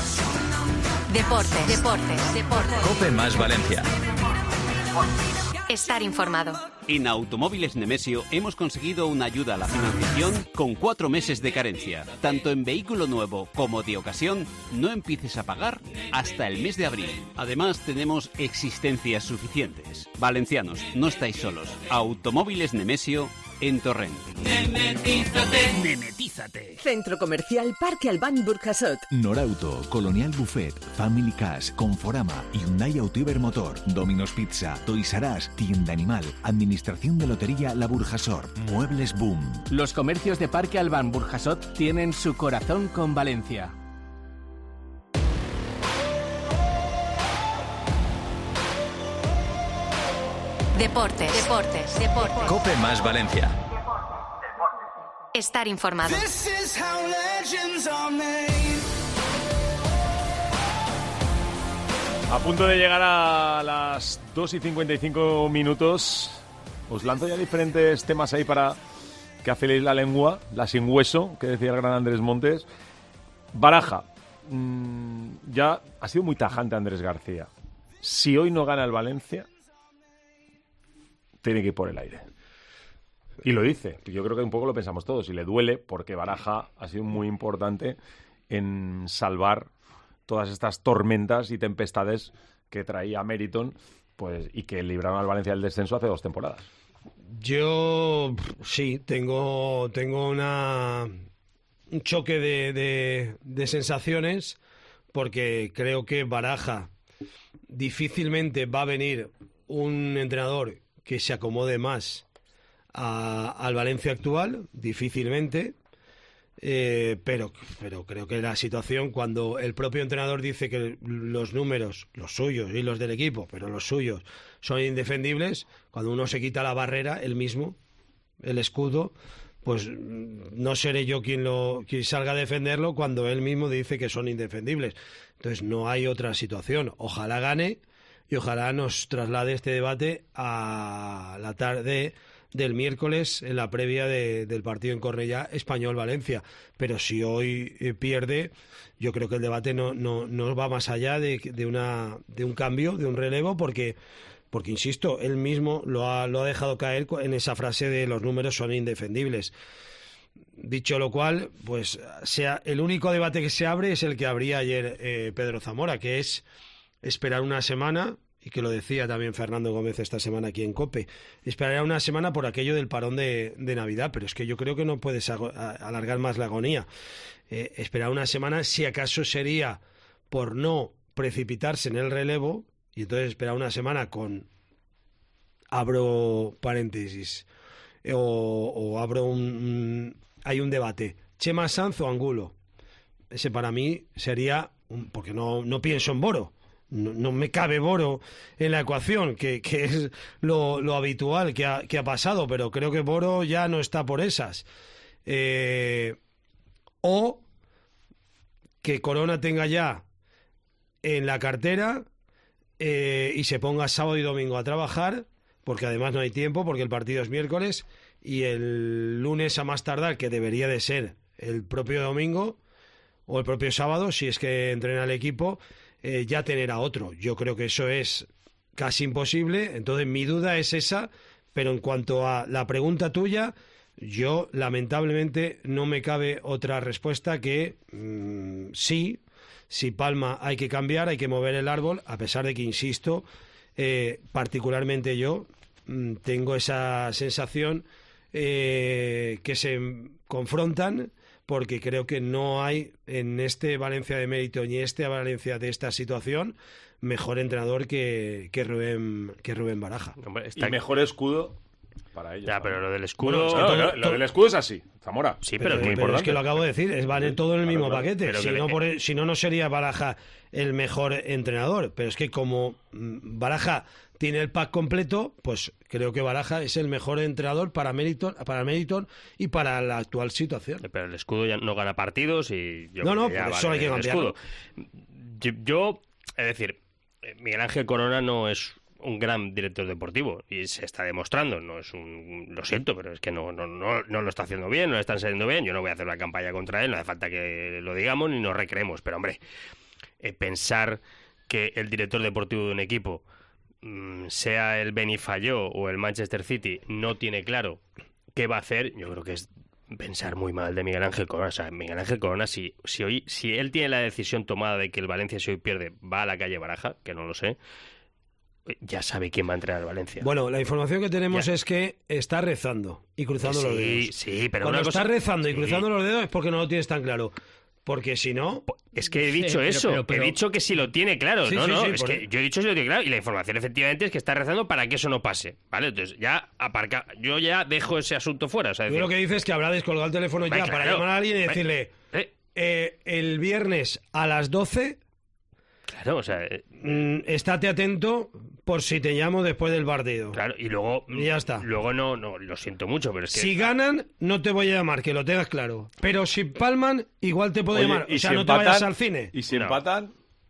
A: Deportes, deportes, deportes.
P: Cope más Valencia.
A: Estar informado.
B: En Automóviles Nemesio hemos conseguido una ayuda a la financiación con cuatro meses de carencia. Tanto en vehículo nuevo como de ocasión, no empieces a pagar hasta el mes de abril. Además, tenemos existencias suficientes. Valencianos, no estáis solos. Automóviles Nemesio en Torrent.
Q: Nemetízate. Nemetízate. Centro Comercial Parque Albán Burjasot.
R: Norauto, Colonial Buffet, Family Cash, Conforama, Hyundai Autoiber Motor, Domino's Pizza, Toys R Us, Tienda Animal, Administración de Lotería La Burjasor, Muebles Boom.
S: Los comercios de Parque Albán Burjasot tienen su corazón con Valencia.
A: Deportes, deportes, deportes.
P: Cope más Valencia.
A: estar informado.
C: A punto de llegar a las dos y cincuenta y cinco minutos, os lanzo ya diferentes temas ahí para que afiléis la lengua, la sin hueso, que decía el gran Andrés Montes. Baraja, mmm, ya ha sido muy tajante Andrés García. Si hoy no gana el Valencia, tiene que ir por el aire. Y lo dice. Yo creo que un poco lo pensamos todos. Y le duele porque Baraja ha sido muy importante en salvar todas estas tormentas y tempestades que traía Meriton, pues, y que libraron al Valencia del descenso hace dos temporadas.
L: Yo sí, tengo, tengo una, un choque de, de, de sensaciones, porque creo que Baraja difícilmente va a venir un entrenador que se acomode más a, al Valencia actual, difícilmente. Eh, pero, pero creo que la situación, cuando el propio entrenador dice que los números, los suyos y los del equipo, pero los suyos son indefendibles, cuando uno se quita la barrera, él mismo, el escudo, pues no seré yo quien, lo, quien salga a defenderlo cuando él mismo dice que son indefendibles. Entonces no hay otra situación. Ojalá gane y ojalá nos traslade este debate a la tarde del miércoles, en la previa de, del partido en Cornellá, Español-Valencia. Pero si hoy eh, pierde, yo creo que el debate no, no, no va más allá de, de, una, de un cambio, de un relevo, porque, porque insisto, él mismo lo ha, lo ha dejado caer en esa frase de los números son indefendibles. Dicho lo cual, pues sea el único debate que se abre es el que abría ayer eh, Pedro Zamora, que es esperar una semana, y que lo decía también Fernando Gómez esta semana aquí en COPE, esperará una semana por aquello del parón de, de Navidad, pero es que yo creo que no puedes alargar más la agonía. Eh, esperar una semana, si acaso sería por no precipitarse en el relevo, y entonces esperar una semana con, abro paréntesis, eh, o, o abro un, un... hay un debate, Chema Sanz o Angulo. Ese para mí sería, un, porque no, no pienso en Boro. No, no me cabe Boro en la ecuación, que, que es lo, lo habitual que ha, que ha pasado, pero creo que Boro ya no está por esas. Eh, o que Corona tenga ya en la cartera eh, y se ponga sábado y domingo a trabajar, porque además no hay tiempo, porque el partido es miércoles, y el lunes a más tardar, que debería de ser el propio domingo o el propio sábado, si es que entrena el equipo, Eh, ya tener a otro. Yo creo que eso es casi imposible, entonces mi duda es esa, pero en cuanto a la pregunta tuya, yo lamentablemente no me cabe otra respuesta que mmm, sí, si Palma hay que cambiar, hay que mover el árbol, a pesar de que, insisto, eh, particularmente yo mmm, tengo esa sensación eh, que se confrontan, porque creo que no hay en este Valencia de mérito ni este Valencia de esta situación mejor entrenador que, que, Rubén, que Rubén Baraja.
C: Hombre, está y mejor escudo para ellos.
M: Ya, pero lo del escudo...
C: Bueno, no, no, lo del escudo es así, Zamora.
M: Sí, pero,
C: pero,
M: es, muy
L: pero es que lo acabo de decir, es vale todo en el mismo
C: claro,
L: paquete.
C: claro.
L: Si no, por el, si no, no sería Baraja el mejor entrenador. Pero es que como Baraja tiene el pack completo, pues creo que Baraja es el mejor entrenador para Meriton, para Meriton y para la actual situación.
M: Pero el escudo ya no gana partidos y... Yo
L: no, no,
M: ya
L: por eso
M: vale
L: hay que cambiarlo.
M: Yo, yo, es decir, Miguel Ángel Corona no es un gran director deportivo y se está demostrando, no es un, lo siento, pero es que no, no, no, no lo está haciendo bien, no lo están saliendo bien. Yo no voy a hacer una campaña contra él, no hace falta que lo digamos ni nos recreemos, pero hombre, eh, pensar que el director deportivo de un equipo, mmm, sea el Benifayó o el Manchester City, no tiene claro qué va a hacer, yo creo que es pensar muy mal de Miguel Ángel Corona. O sea, Miguel Ángel Corona, si, si, hoy, si él tiene la decisión tomada de que el Valencia, si hoy pierde, va a la calle Baraja, que no lo sé, ya sabe quién va a entrenar al Valencia.
L: Bueno, la información que tenemos
M: ya.
L: es que está rezando y cruzando
M: sí,
L: los dedos.
M: Sí, pero
L: cuando
M: una cosa...
L: está rezando y
M: sí.
L: cruzando los dedos es porque no lo tienes tan claro. Porque si no...
M: Es que he dicho
G: Sí,
M: eso,
G: pero, pero, pero...
M: he dicho que si lo tiene claro.
L: Sí,
M: no,
L: sí,
M: no,
L: sí,
M: es
L: por
M: que
L: eso.
M: yo he dicho si lo tiene claro y la información efectivamente es que está rezando para que eso no pase, ¿vale? Entonces ya aparca, yo ya dejo ese asunto fuera. O sea,
L: Yo
M: decir...
L: lo que dices es que habrá descolgado el teléfono
M: Vale,
L: ya
M: claro.
L: para llamar a alguien y decirle
M: ¿Eh?
L: eh, el viernes a las doce
M: Claro, o sea... Eh...
L: mm, estate atento por si te llamo después del partido.
M: Claro, y luego...
L: Y ya está.
M: Luego no, no, lo siento mucho, pero es que...
L: Si ganan, no te voy a llamar, que lo tengas claro. Pero si palman, igual te puedo
C: Oye,
L: llamar.
C: ¿y
L: O sea,
C: si
L: no
C: empatan?
L: te vayas al cine.
C: ¿Y si
L: No.
C: empatan?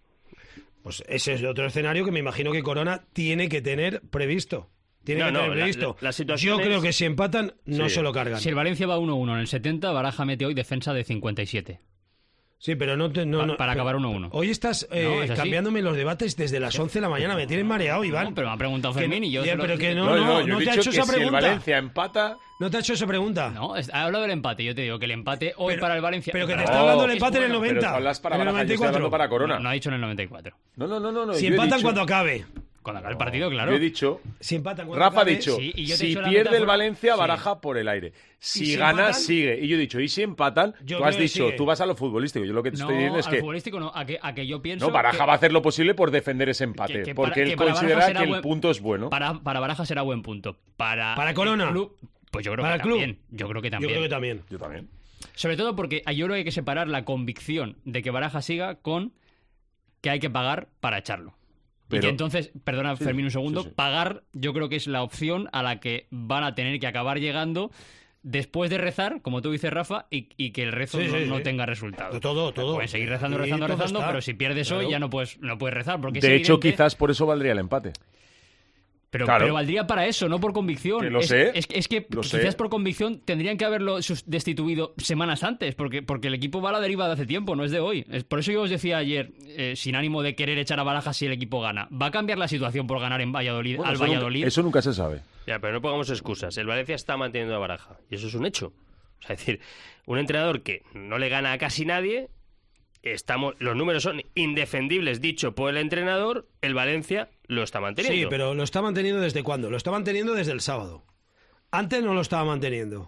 L: Pues ese es otro escenario que me imagino que Corona tiene que tener previsto. Tiene
M: No,
L: que
M: no,
L: tener
M: la-
L: previsto.
M: la- la situación
L: Yo creo
M: es-
L: que si empatan, no
M: Sí.
L: se lo cargan.
G: Si el Valencia va uno uno en el setenta, Baraja mete hoy defensa de cincuenta y siete.
L: Sí, pero no... Te, no,
G: Pa-
L: no
G: para
L: pero-
G: acabar uno uno.
L: Hoy estás eh,
G: No, es así.
L: cambiándome los debates desde las once de la mañana. Me tienes mareado, Iván.
G: No, pero me ha preguntado
L: Que
G: Fermín
L: no-
G: y yo...
L: ya,
G: se lo-
L: pero que no,
C: No,
L: no,
C: no, yo
L: no
C: he
L: te ha
C: dicho
L: hecho
C: que
L: esa
C: si el
L: pregunta.
C: Valencia empata...
L: No te ha hecho esa pregunta.
G: No, es- ha hablado del empate. Yo te digo que el empate hoy para el Valencia...
L: pero que te
G: No,
L: está hablando del
G: es
L: empate en el
G: bueno.
L: noventa.
C: Pero tú hablas para
L: en el
C: Baraja, yo estoy
L: noventa y cuatro.
C: hablando para Corona.
G: No, no ha dicho en el noventa y cuatro.
C: No, no, no, no. no,
L: Si
C: yo he
L: empatan
C: dicho-
L: cuando acabe.
G: Cuando acabe el partido, claro.
C: Yo he dicho...
L: Si empatan cuando
C: Rafa ha
L: acabe.
C: dicho,
G: Sí, y yo te he
C: si
G: hecho la
C: pierde el
G: metáfora-
C: Valencia,
G: Sí.
C: Baraja por el aire. Si,
L: si
C: gana,
L: empatan?
C: sigue. Y yo he dicho, y si empatan,
L: Yo
C: tú has
L: creo que
C: dicho,
L: sigue.
C: tú vas a lo futbolístico. Yo lo que te
G: No,
C: estoy diciendo es
G: al
C: que...
G: futbolístico no, a que, a que yo pienso...
C: No, Baraja
G: que-
C: va a hacer lo posible por defender ese empate.
G: que- que para-
C: porque él
G: que para
C: considera
G: Baraja será
C: que el
G: buen-
C: punto es bueno.
G: Para, para Baraja será buen punto. Para,
L: ¿Para
G: el
L: Corona?
G: club, pues yo creo
L: ¿Para
G: que
L: el club?
G: también. Yo creo que
L: Yo
G: también.
L: creo que también.
C: Yo también.
G: Sobre todo porque yo creo que hay que separar la convicción de que Baraja siga con que hay que pagar para echarlo. Y
C: Pero-
G: que entonces, perdona
C: Sí,
G: Fermín un segundo,
C: sí, sí.
G: pagar yo creo que es la opción a la que van a tener que acabar llegando después de rezar, como tú dices Rafa, y, y que el rezo
L: Sí,
G: no,
L: sí,
G: no
L: sí.
G: tenga resultado.
L: Todo, todo.
G: Pueden seguir rezando,
L: Y
G: rezando,
L: todo
G: rezando,
L: está.
G: pero si pierdes hoy
L: Claro.
G: ya no puedes, no puedes rezar. Porque es
C: De hecho,
G: evidente-
C: quizás por eso valdría el empate.
G: Pero,
C: Claro.
G: pero valdría para eso, no por convicción.
C: Que lo
G: es,
C: sé,
G: es, es que
C: lo
G: quizás
C: sé.
G: por convicción tendrían que haberlo sus- destituido semanas antes, porque, porque el equipo va a la deriva de hace tiempo, no es de hoy. Es, por eso yo os decía ayer, eh, sin ánimo de querer echar a Baraja si el equipo gana. ¿Va a cambiar la situación por ganar en Valladolid
C: Bueno,
G: al
C: eso,
G: Valladolid?
C: nunca, eso nunca se sabe.
M: Ya, pero no pongamos excusas. El Valencia está manteniendo a Baraja. Y eso es un hecho. O sea, es decir, un entrenador que no le gana a casi nadie, estamos, los números son indefendibles, dicho por el entrenador, el Valencia lo está manteniendo.
L: Sí, pero ¿lo está manteniendo desde cuándo? Lo está manteniendo desde el sábado. Antes no lo estaba manteniendo.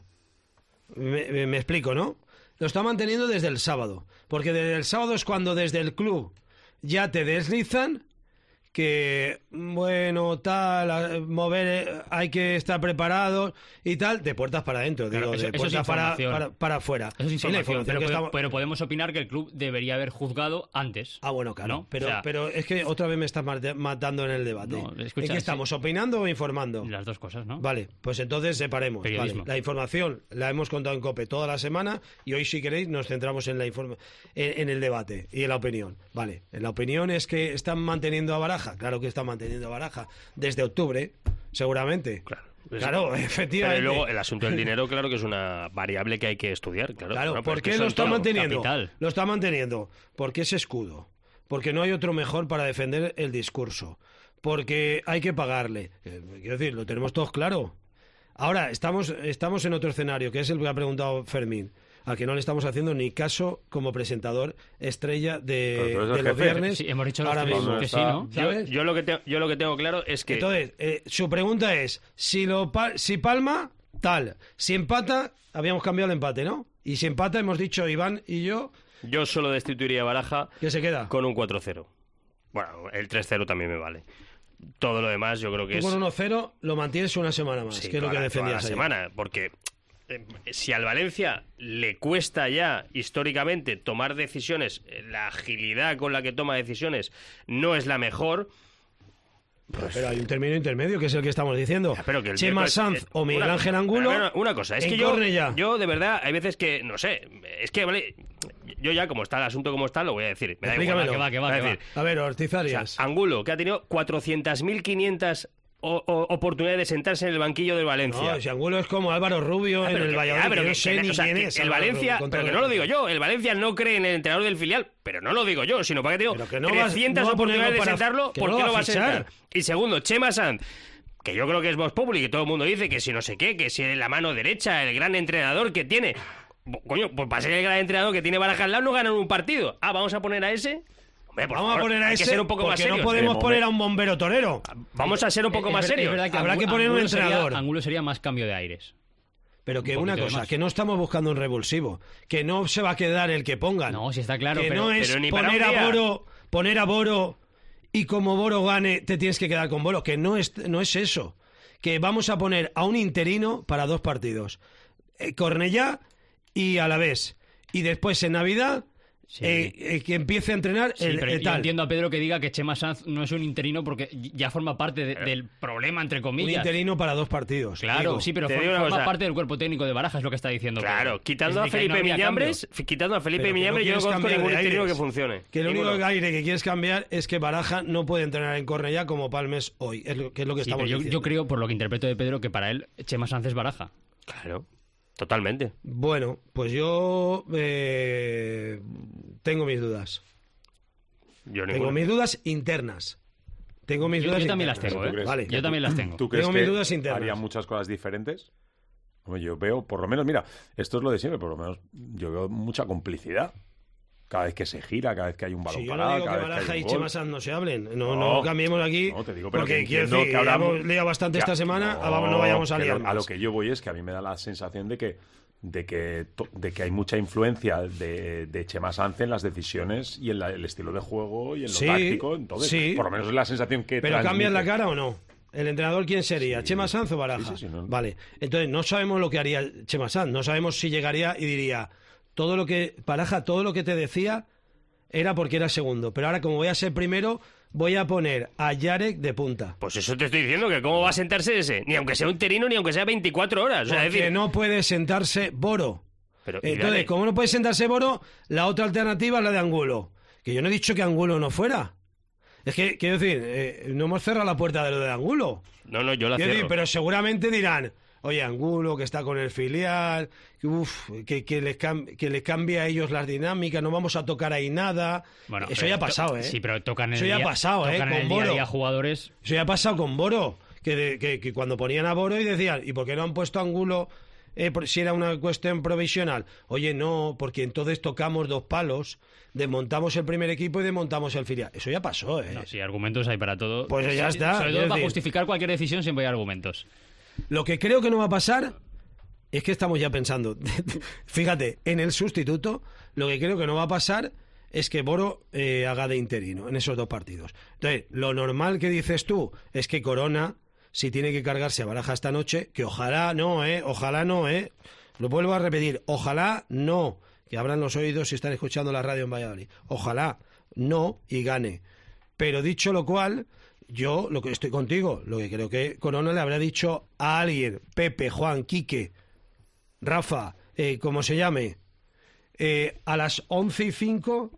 L: Me, me- me explico, ¿no? Lo está manteniendo desde el sábado. Porque desde el sábado es cuando desde el club ya te deslizan que, bueno, tal, a- mover, eh, hay que estar preparados y tal, de puertas para adentro,
G: Claro,
L: digo,
G: eso-
L: de
G: eso es
L: puertas para,
G: información.
L: para, para afuera.
G: Eso es
L: Sí, la
G: información,
L: información
G: pero,
L: que
G: pode-
L: estamos-
G: pero podemos opinar que el club debería haber juzgado antes.
L: Ah, bueno, claro.
G: ¿no?
L: Pero,
G: O sea,
L: pero es que otra vez me estás mate- matando en el debate.
G: No, escucha,
L: ¿En qué
G: sí.
L: estamos? ¿Opinando o informando?
G: Las dos cosas, ¿no?
L: Vale, pues entonces separemos. Vale,
G: Periodismo.
L: la información la hemos contado en COPE toda la semana y hoy, si queréis, nos centramos en, la informa- en, en el debate y en la opinión. Vale, en la opinión es que están manteniendo a Baraja. Claro que están manteniendo a Baraja desde octubre, seguramente.
M: Claro.
L: Claro, efectivamente.
M: Pero luego el asunto del dinero, claro que es una variable que hay que estudiar. Claro,
L: Claro,
M: Bueno, pero
L: ¿por
M: es que
L: qué
M: son
L: lo está
M: todo
L: manteniendo?
M: capital.
L: Lo está manteniendo porque es escudo, porque no hay otro mejor para defender el discurso, porque hay que pagarle. Eh, quiero decir, lo tenemos todos claro. Ahora, estamos, estamos en otro escenario, que es el que ha preguntado Fermín, al que no le estamos haciendo ni caso como presentador estrella de,
C: Pero tú eres
L: de
C: el
L: los
C: jefe.
L: viernes.
G: Sí, hemos dicho los
L: ahora
G: tres
L: mismo.
G: que sí, ¿no?
M: Yo,
L: ¿Sabes?
M: yo lo que te- yo lo que tengo claro es que...
L: Entonces, eh, su pregunta es, si, lo pa- si palma, tal. Si empata, habíamos cambiado el empate, ¿no? Y si empata, hemos dicho Iván y yo,
M: Yo solo destituiría a Baraja
L: ¿qué se queda?
M: con un cuatro cero. Bueno, el tres cero también me vale. Todo lo demás yo creo que
L: Tú
M: es...
L: con uno cero lo mantienes una semana más,
M: Sí,
L: que es lo
M: toda
L: que
M: la-
L: defendías
M: toda la
L: ayer.
M: semana, porque eh, si al Valencia le cuesta ya históricamente tomar decisiones, eh, la agilidad con la que toma decisiones no es la mejor. Pues,
L: Pero hay un término intermedio, que es el que estamos diciendo.
M: pero que el
L: Chema
M: miércoles-
L: Sanz
M: eh,
L: o Miguel
M: una-
L: Ángel Angulo.
M: Bueno, una cosa, es
L: en
M: que yo,
L: Cornellá.
M: yo de verdad, hay veces que, no sé, es que, vale, yo ya como está el asunto como está, lo voy a decir. Me da igual,
L: Explícamelo.
M: que va, que va,
G: que
M: Es
G: va.
M: decir,
L: A ver, Ortiz
M: o sea,
L: Arias.
M: Angulo, que ha tenido cuatrocientas mil quinientas o- o- oportunidades de sentarse en el banquillo del Valencia.
L: No, si Angulo es como Álvaro Rubio
M: Ah,
L: en
M: pero
L: el
M: que-
L: Valladolid,
M: ah, pero
L: que
M: que-
L: no sé
M: que-
L: ni
M: o sea,
L: quién
M: que
L: es.
M: el
L: Álvaro
M: Valencia,
L: Rubio, con
M: pero
L: todo
M: que
L: el
M: no lo digo
L: respeto.
M: yo, el Valencia no cree en el entrenador del filial, pero no lo digo yo, sino para que digo
L: Pero que no vas-
M: trescientas
L: no va a ponerlo
M: oportunidades de
L: para-
M: sentarlo,
L: que
M: ¿por
L: no
M: qué
L: va
M: lo
L: a
M: va a sentar?
L: fichar.
M: Y segundo, Chema Sanz, que yo creo que es Vox Populi, que todo el mundo dice que si no sé qué, que si la mano derecha, el gran entrenador que tiene. Bo- Coño, pues para ser el gran entrenador que tiene Baraja al lado no ganan un partido. Ah, ¿vamos a poner a ese? Hombre, por
L: Vamos
M: favor,
L: a poner a
M: hay
L: ese
M: que ser un poco más
L: porque
M: serios.
L: no podemos
C: Eh,
L: poner a un bombero torero.
M: Vamos a ser un poco
G: Es
M: más
G: ver- es
M: serios.
G: verdad que
L: Habrá
G: Angu-
L: que poner un
G: Angulo sería-
L: entrenador.
G: Angulo sería más cambio de aires.
L: Pero que
G: Un
L: una
G: poquito
L: cosa,
G: más.
L: que no estamos buscando un revulsivo, que no se va a quedar el que pongan.
G: No, si está claro,
L: que
G: pero-
L: no es
M: pero ni para
L: poner
M: un
L: a
M: día.
L: Boro, poner a Boro y como Boro gane te tienes que quedar con Boro, que no es no es eso. Que vamos a poner a un interino para dos partidos. Eh, Cornellá y Alavés. Y después en Navidad Sí. Eh, eh, que empiece a entrenar
G: sí,
L: el,
G: pero
L: el
G: yo
L: tal.
G: entiendo a Pedro que diga que Chema Sanz no es un interino porque ya forma parte de, del problema, entre comillas.
L: Un interino para dos partidos.
G: Claro,
L: digo.
G: sí, pero forma, forma parte del cuerpo técnico de Baraja, es lo que está diciendo.
M: Claro,
G: Pedro.
M: quitando a Felipe no Millambres, quitando a Felipe
L: pero
M: Millambres,
L: no
M: yo no conozco ningún interino que funcione.
L: Que lo
M: Ninguno.
L: único aire que quieres cambiar es que Baraja no puede entrenar en Cornellá como Palmes hoy, es lo, que es lo que
G: sí,
L: estamos
G: pero yo,
L: diciendo.
G: yo creo, por lo que interpreto de Pedro, que para él Chema Sanz es Baraja.
M: Claro. Totalmente.
L: Bueno, pues yo eh, tengo mis dudas.
M: Yo
L: tengo
M: ninguna.
L: mis dudas internas. Tengo mis
G: yo,
L: dudas
G: yo también
L: internas.
G: las tengo, ¿eh?
L: Vale.
G: Yo también las tengo.
C: ¿Tú crees
L: tengo
C: que
L: mis dudas internas.
C: haría muchas cosas diferentes? Hombre, yo veo, por lo menos, mira, esto es lo de siempre, por lo menos yo veo mucha complicidad. Cada vez que se gira, cada vez que hay un balón
L: Si yo no
C: parado,
L: digo
C: cada
L: que
C: vez que
L: Baraja
C: hay
L: y
C: un
L: Chema
C: gol.
L: Sanz no se hablen. No,
C: No,
L: no cambiemos aquí.
C: No, te digo, pero
L: porque
C: que
L: quiero
C: entiendo
L: decir,
C: que hablamos-
L: hemos liado bastante
C: Ya,
L: esta semana,
C: no,
L: ah, vamos, no vayamos a
C: que
L: liar
C: lo-
L: más.
C: A lo que yo voy es que a mí me da la sensación de que de que, to- de que hay mucha influencia de, de Chema Sanz en las decisiones y en la- el estilo de juego y en lo
L: Sí,
C: táctico. Entonces,
L: sí.
C: por lo menos es la sensación que
L: ¿Pero
C: transmite.
L: cambias la cara o no? ¿El entrenador quién sería? ¿Chema Sanz o Baraja?
C: Sí, sí, sí, no.
L: Vale. Entonces, no sabemos lo que haría Chema Sanz. No sabemos si llegaría y diría, todo lo que, Baraja, todo lo que te decía era porque era segundo. Pero ahora, como voy a ser primero, voy a poner a Yarek de punta.
M: Pues eso te estoy diciendo, que cómo va a sentarse ese. Ni aunque sea un interino, ni aunque sea veinticuatro horas. O sea,
L: Porque
M: es decir,
L: no puede sentarse Boro.
M: Pero, y
L: Entonces,
M: dale.
L: como no puede sentarse Boro, la otra alternativa es la de Angulo. Que yo no he dicho que Angulo no fuera. Es que, quiero decir, eh, no hemos cerrado la puerta de lo de Angulo.
M: No, no, yo la
L: Quiero
M: cierro.
L: decir, pero seguramente dirán, oye, Angulo, que está con el filial, que, uf, que, que, les cam- que les cambie a ellos las dinámicas, no vamos a tocar ahí nada.
G: Bueno,
L: Eso
G: pero
L: ya ha
G: to-
L: pasado, ¿eh?
G: Sí, pero tocan en
L: Eso
G: el
L: ya ha
G: día-
L: pasado, ¿eh?
G: tocan en
L: Con
G: el día a
L: Boro.
G: día jugadores.
L: Eso ya ha pasado con Boro, que, de- que, que cuando ponían a Boro y decían, ¿y por qué no han puesto a Angulo eh, por- si era una cuestión provisional? Oye, no, porque entonces tocamos dos palos, desmontamos el primer equipo y desmontamos el filial. Eso ya pasó, ¿eh?
G: No, sí, argumentos hay para todo.
L: Pues ya
G: Sí,
L: está,
G: Sobre
L: quiero
G: todo para
L: decir-
G: justificar cualquier decisión siempre hay argumentos.
L: Lo que creo que no va a pasar es que estamos ya pensando, fíjate, en el sustituto, lo que creo que no va a pasar es que Boro eh, haga de interino en esos dos partidos. Entonces, lo normal que dices tú es que Corona, si tiene que cargarse a Baraja esta noche, que ojalá no, ¿eh? Ojalá no, ¿eh? Lo vuelvo a repetir, ojalá no, que abran los oídos si están escuchando la radio en Valladolid. Ojalá no y gane. Pero dicho lo cual, yo lo que estoy contigo, lo que creo que Corona le habrá dicho a alguien, Pepe, Juan, Quique, Rafa, eh, como se llame, eh, a las once y cinco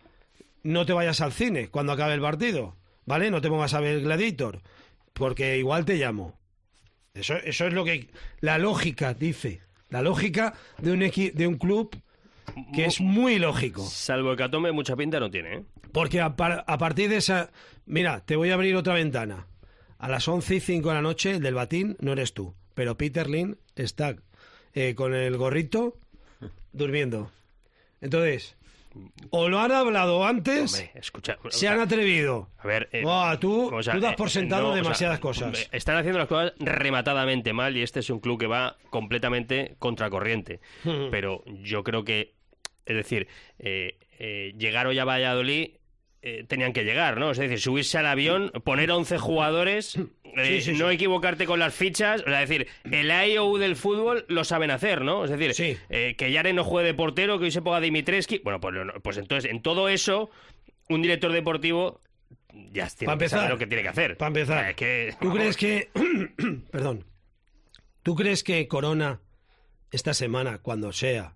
L: no te vayas al cine cuando acabe el partido, ¿vale? No te pongas a ver Gladiator, porque igual te llamo. Eso, eso es lo que la lógica dice, la lógica de un equi- de un club que es muy lógico.
M: Salvo que Atome, mucha pinta no tiene, ¿eh?
L: Porque a, par- a partir de esa... Mira, te voy a abrir otra ventana. A las once y cinco de la noche, el del batín no eres tú. Pero Peter Lim está eh, con el gorrito durmiendo. Entonces, o lo han hablado antes,
M: Hombre, escucha, o
L: se
M: sea,
L: han atrevido.
M: A ver, eh,
L: Buah, tú,
M: o sea,
L: tú das
M: eh,
L: por sentado
M: no, o sea,
L: demasiadas cosas.
M: eh, Están haciendo las cosas rematadamente mal y este es un club que va completamente contracorriente.
L: Hmm.
M: Pero yo creo que, es decir, eh, eh, llegar hoy a Valladolid eh, tenían que llegar, ¿no? Es decir, subirse al avión, poner once jugadores, eh,
L: Sí, sí,
M: no
L: sí.
M: equivocarte con las fichas, o sea, es decir, el I O U del fútbol lo saben hacer, ¿no? Es decir, eh, que Yare no juegue de portero, que hoy se ponga Dimitrescu, bueno, pues, no- pues entonces, en todo eso, un director deportivo ya tiene
L: Pa'
M: que saber
L: empezar,
M: lo que tiene que hacer.
L: Para empezar,
M: O sea, es que,
L: ¿tú crees que... Perdón. ¿Tú crees que Corona, esta semana, cuando sea,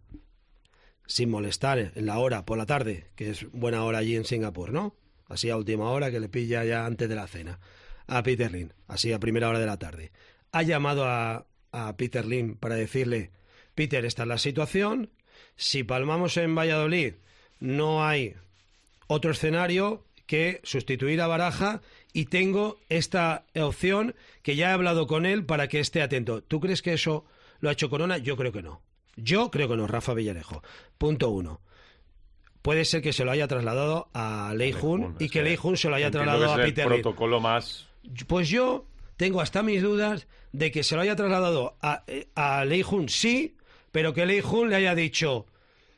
L: sin molestar en la hora, por la tarde, que es buena hora allí en Singapur, ¿no? Así a última hora, que le pilla ya antes de la cena, a Peter Lim, así a primera hora de la tarde, ha llamado a, a Peter Lim para decirle, Peter, esta es la situación, si palmamos en Valladolid, no hay otro escenario que sustituir a Baraja y tengo esta opción que ya he hablado con él para que esté atento. ¿Tú crees que eso lo ha hecho Corona? Yo creo que no. Yo creo que no, Rafa Villarejo. Punto uno. Puede ser que se lo haya trasladado a Lei Jun y que Lei Jun se lo haya
C: entiendo
L: trasladado
C: que
L: a
C: es el
L: Peter Lim.
C: protocolo más...
L: Pues yo tengo hasta mis dudas de que se lo haya trasladado a, eh, a Lei Jun, sí, pero que Lei Jun le haya dicho,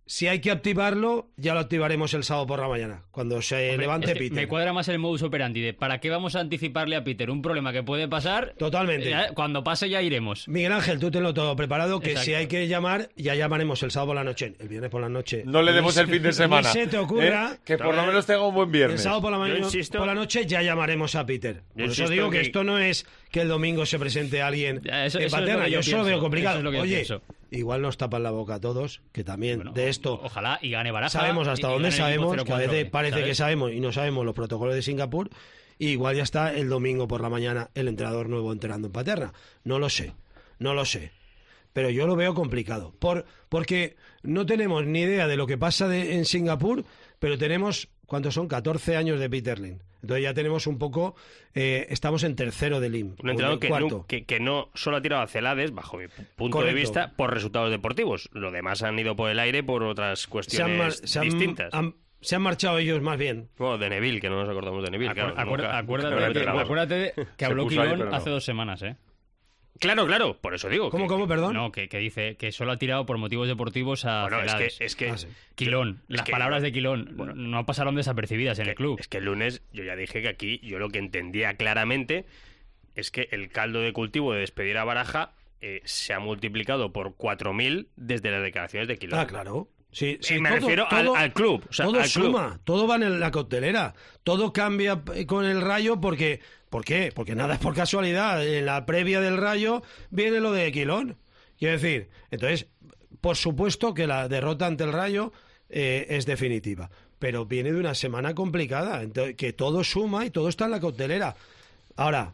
L: si hay que activarlo, ya lo activaremos el sábado por la mañana, cuando se
G: Hombre,
L: levante
G: es que
L: Peter.
G: Me cuadra más el modus operandi de ¿para qué vamos a anticiparle a Peter un problema que puede pasar?
L: Totalmente.
G: Ya, cuando pase ya iremos.
L: Miguel Ángel, tú tenlo todo preparado, que
G: Exacto.
L: si hay que llamar, ya llamaremos el sábado por la noche. El viernes por la noche.
C: No le demos
L: Ni
C: el
L: se-
C: fin de semana.
L: Ni se te ocurra.
C: ¿Eh? Que por lo menos tenga un buen viernes.
L: El sábado por la,
M: Yo
L: mañana,
M: insisto-
L: por la noche ya llamaremos a Peter. Por
M: Yo
L: eso
M: insisto
L: digo que
M: que-
L: esto no es que el domingo se presente alguien
G: Ya, eso-
L: en
G: eso es lo
L: Paterna.
G: que
L: yo
G: yo
L: eso lo
G: pienso,
L: veo complicado.
G: eso es lo que yo
L: Oye,
G: pienso.
L: igual nos tapan la boca a todos, que también
G: Bueno,
L: de esto
G: Ojalá y gane Baraja.
L: sabemos hasta
G: y- y
L: dónde
G: gane el equipo
L: sabemos, que a
G: cero cuatro,
L: veces parece
G: ¿sabes?
L: que sabemos y no sabemos los protocolos de Singapur, y igual ya está el domingo por la mañana el entrenador nuevo entrenando en Paterna. No lo sé, no lo sé. Pero yo lo veo complicado, por, porque no tenemos ni idea de lo que pasa de, en Singapur, pero tenemos, ¿cuántos son? catorce años de Peter Lim. Entonces ya tenemos un poco, eh, estamos en tercero del I M.
M: Un entrenador
L: o
M: que,
L: en cuarto.
M: no, que, que no solo ha tirado a Celades, bajo mi punto
L: Correcto.
M: de vista, por resultados deportivos. Lo demás han ido por el aire por otras
L: Se han,
M: cuestiones
L: mar- se han-
M: distintas.
L: han- se han marchado ellos más bien.
M: Bueno, de Neville, que no nos acordamos de Neville.
G: Acuer-
M: claro,
G: acuer-
M: nunca-
G: acuérdate,
M: nunca
G: de que,
M: entrenador.
G: acuérdate de que
C: Se
G: habló
C: puso ahí,
G: Quilón
C: pero no.
G: hace dos semanas, ¿eh?
M: Claro, claro, por eso digo.
L: ¿Cómo,
M: que-
L: cómo, perdón?
G: No, que, que dice que solo ha tirado por motivos deportivos a
M: Bueno, es
G: Celades.
M: que, es que,
L: Ah, sí.
G: Quilón,
M: es
G: las
M: que-
G: palabras de Quilón no pasaron desapercibidas en el club.
M: Es que el lunes yo ya dije que aquí yo lo que entendía claramente es que el caldo de cultivo de despedir a Baraja eh, se ha multiplicado por cuatro mil desde las declaraciones de Quilón.
L: Ah, claro. Sí, sí,
M: Y me
L: todo-
M: refiero al-
L: todo-
M: al, club. O sea,
L: todo
M: al club.
L: suma, todo va en la coctelera, todo cambia p- con el Rayo porque, ¿por qué? Porque nada es por casualidad. En la previa del Rayo viene lo de Quilón. Quiero decir, entonces, por supuesto que la derrota ante el Rayo eh, es definitiva, pero viene de una semana complicada, entonces, que todo suma y todo está en la coctelera. Ahora,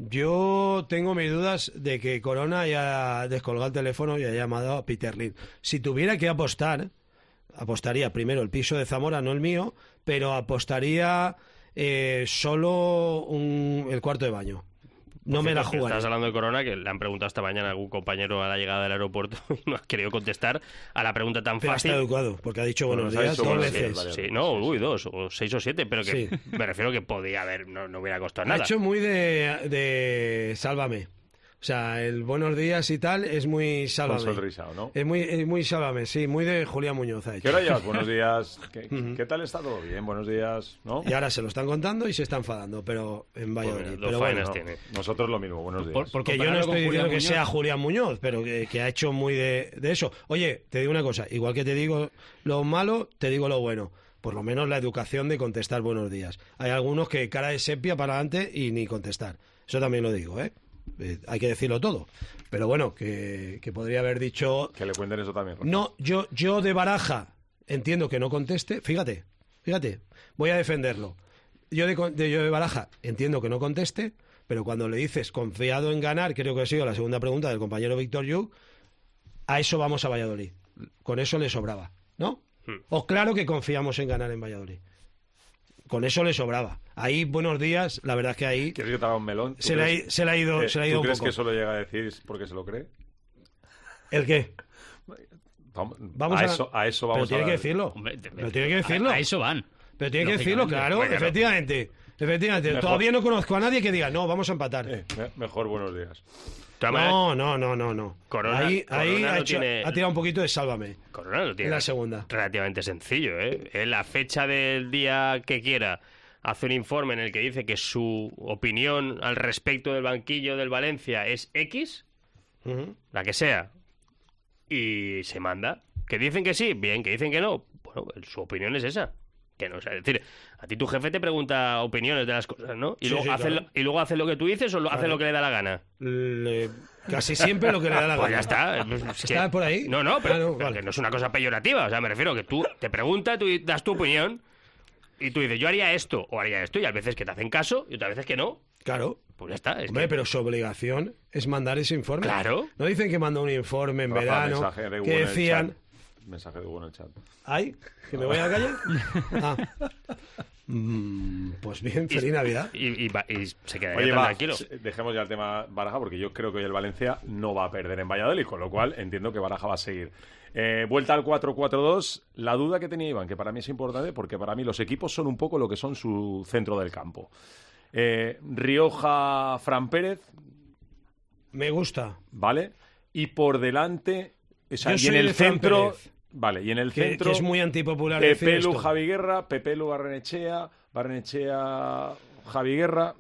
L: yo tengo mis dudas de que Corona haya descolgado el teléfono y haya llamado a Peter Lim. Si tuviera que apostar, apostaría primero el piso de Zamora, no el mío, pero apostaría eh, solo un- el cuarto de baño. No
M: Por
L: me la
M: cierto, que
L: jugaría.
M: Estás hablando de Corona, que le han preguntado esta mañana a algún compañero a la llegada del aeropuerto y no ha querido contestar a la pregunta tan
L: Pero
M: fácil.
L: está educado, porque ha dicho
C: Bueno,
L: buenos
C: se ha
L: días
C: dicho
L: dos
C: buenos
L: veces.
C: días,
M: Sí, no, uy, dos, o seis o siete, pero que
L: Sí.
M: me refiero que podía haber, no, no hubiera costado
L: Ha
M: nada.
L: hecho muy de, de Sálvame. O sea, el buenos días y tal es muy
C: Con
L: Sálvame.
C: sonrisao, ¿no?
L: Es muy, es muy Sálvame, sí, muy de Julián Muñoz. Ha hecho.
C: ¿Qué hora llevas? Buenos días. ¿Qué,
L: Ujú.
C: ¿Qué tal está todo? Bien, buenos días, ¿no?
L: Y ahora se lo están contando y se está enfadando, pero en
C: Pues
L: Valladolid.
M: mira, dos
L: pero
M: faenas
L: bueno,
M: tiene.
C: Nosotros lo mismo, buenos días.
G: Por- por
L: que yo no
G: compararlo con
L: estoy
G: Julián
L: diciendo que
G: Muñoz.
L: sea Julián Muñoz, pero que, que ha hecho muy de, de eso. Oye, te digo una cosa, igual que te digo lo malo, te digo lo bueno. Por lo menos la educación de contestar buenos días. Hay algunos que cara de sepia para adelante y ni contestar. Eso también lo digo, ¿eh? Eh, hay que decirlo todo. Pero bueno, que, que podría haber dicho...
C: Que le cuenten eso también. Rafa.
L: No, yo, yo de Baraja entiendo que no conteste. Fíjate, fíjate, voy a defenderlo. Yo de, de- yo de Baraja entiendo que no conteste, pero cuando le dices confiado en ganar, creo que ha sido la segunda pregunta del compañero Víctor Yu, a eso vamos a Valladolid. Con eso le sobraba, ¿no?
M: Hmm.
L: O claro que confiamos en ganar en Valladolid. Con eso le sobraba. Ahí, buenos días, la verdad es que ahí
C: ¿Quieres que te haga un melón? ¿Tú
L: se le,
C: crees-
L: ha, se le ha ido,
C: eh,
L: se le ha
C: ¿Tú
L: ido un
C: crees
L: poco.
C: que eso lo llega a decir porque se lo cree?
L: ¿El qué?
C: Vamos,
L: Vamos
C: a,
L: a-
C: eso, a eso
L: Pero
C: vamos
L: tiene
C: a
L: que decirlo.
G: Hombre, te-
L: Pero tiene que decirlo.
G: A, a eso van.
L: Pero tiene que decirlo,
G: Lógicamente.
L: claro,
C: Bueno,
L: efectivamente. Efectivamente.
C: Mejor.
L: Todavía no conozco a nadie que diga, no, vamos a empatar.
C: Eh, me- mejor buenos días.
M: De todas maneras,
L: No, no, no, no, no.
M: Corona-
L: ahí ahí
M: Corona
L: ha,
M: no
L: hecho-
M: tiene-
L: ha tirado un poquito de sálvame.
M: Corona lo tiene
L: En la segunda.
M: relativamente sencillo, ¿eh? En la fecha del día que quiera hace un informe en el que dice que su opinión al respecto del banquillo del Valencia es X,
L: Ujú.
M: la que sea, y se manda. Que dicen que sí, bien, que dicen que no, bueno, su opinión es esa. Que no, o sea, es decir, a ti tu jefe te pregunta opiniones de las cosas, ¿no? Y,
L: Sí,
M: luego,
L: sí,
M: hace,
L: claro.
M: lo, y luego hace lo que tú dices o lo, hace
L: Claro.
M: lo que le da la gana.
L: Le- casi siempre lo que le da la
M: Pues
L: gana.
M: ya está. Es que-
L: ¿Está por ahí?
M: No, no, pero,
L: Ah, no,
M: pero
L: vale.
M: que no es una cosa peyorativa. O sea, me refiero que tú te preguntas, tú das tu opinión y tú dices, yo haría esto o haría esto. Y a veces que te hacen caso y otras veces que no.
L: Claro.
M: Pues ya está. Es
L: Hombre,
M: que-
L: pero su obligación es mandar ese informe.
M: Claro.
L: No dicen que mandó un informe en
C: Rafa,
L: verano,
C: mensaje de Hugo
L: que
C: en el
L: decían...
C: chat. Mensaje de Hugo en el chat.
L: ¿Ay? ¿Que me voy a la calle? Ah. Mm, pues bien, feliz Navidad.
M: Y, y va- y se quedaría
C: Oye,
M: tan
C: va,
M: tranquilo.
C: s- dejemos ya el tema Baraja, porque yo creo que hoy el Valencia no va a perder en Valladolid, con lo cual entiendo que Baraja va a seguir. Eh, vuelta al cuatro cuatro dos, la duda que tenía Iván, que para mí es importante, porque para mí los equipos son un poco lo que son su centro del campo. Eh, Rioja, Fran Pérez,
L: Me gusta.
C: ¿vale? Y por delante, o sea,
L: Yo
C: y
L: soy
C: en el
L: de Fran
C: centro,
L: Pérez.
C: Vale, y en el
L: que,
C: centro...
L: que es muy antipopular decir
C: Pepelu,
L: esto.
C: Javi Guerra, Pepelu, Barrenechea, Barrenechea, Javi Guerra...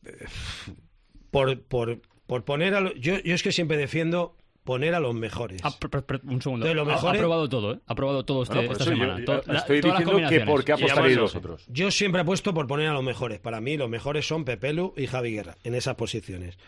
L: Por, por, por poner a... Lo, yo, yo es que siempre defiendo poner a los mejores.
G: Ah, per, per, un segundo.
L: De lo
G: ha,
L: mejores...
G: ha probado todo, ¿eh? Ha probado todo este,
C: Bueno,
G: esta
C: eso
G: semana.
C: yo,
G: To,
C: yo
G: la,
C: estoy
G: todas
C: diciendo
G: las
C: que por qué apostaréis
L: Yo-
C: vosotros.
L: Yo siempre apuesto por poner a los mejores. Para mí los mejores son Pepelu y Javi Guerra, en esas posiciones.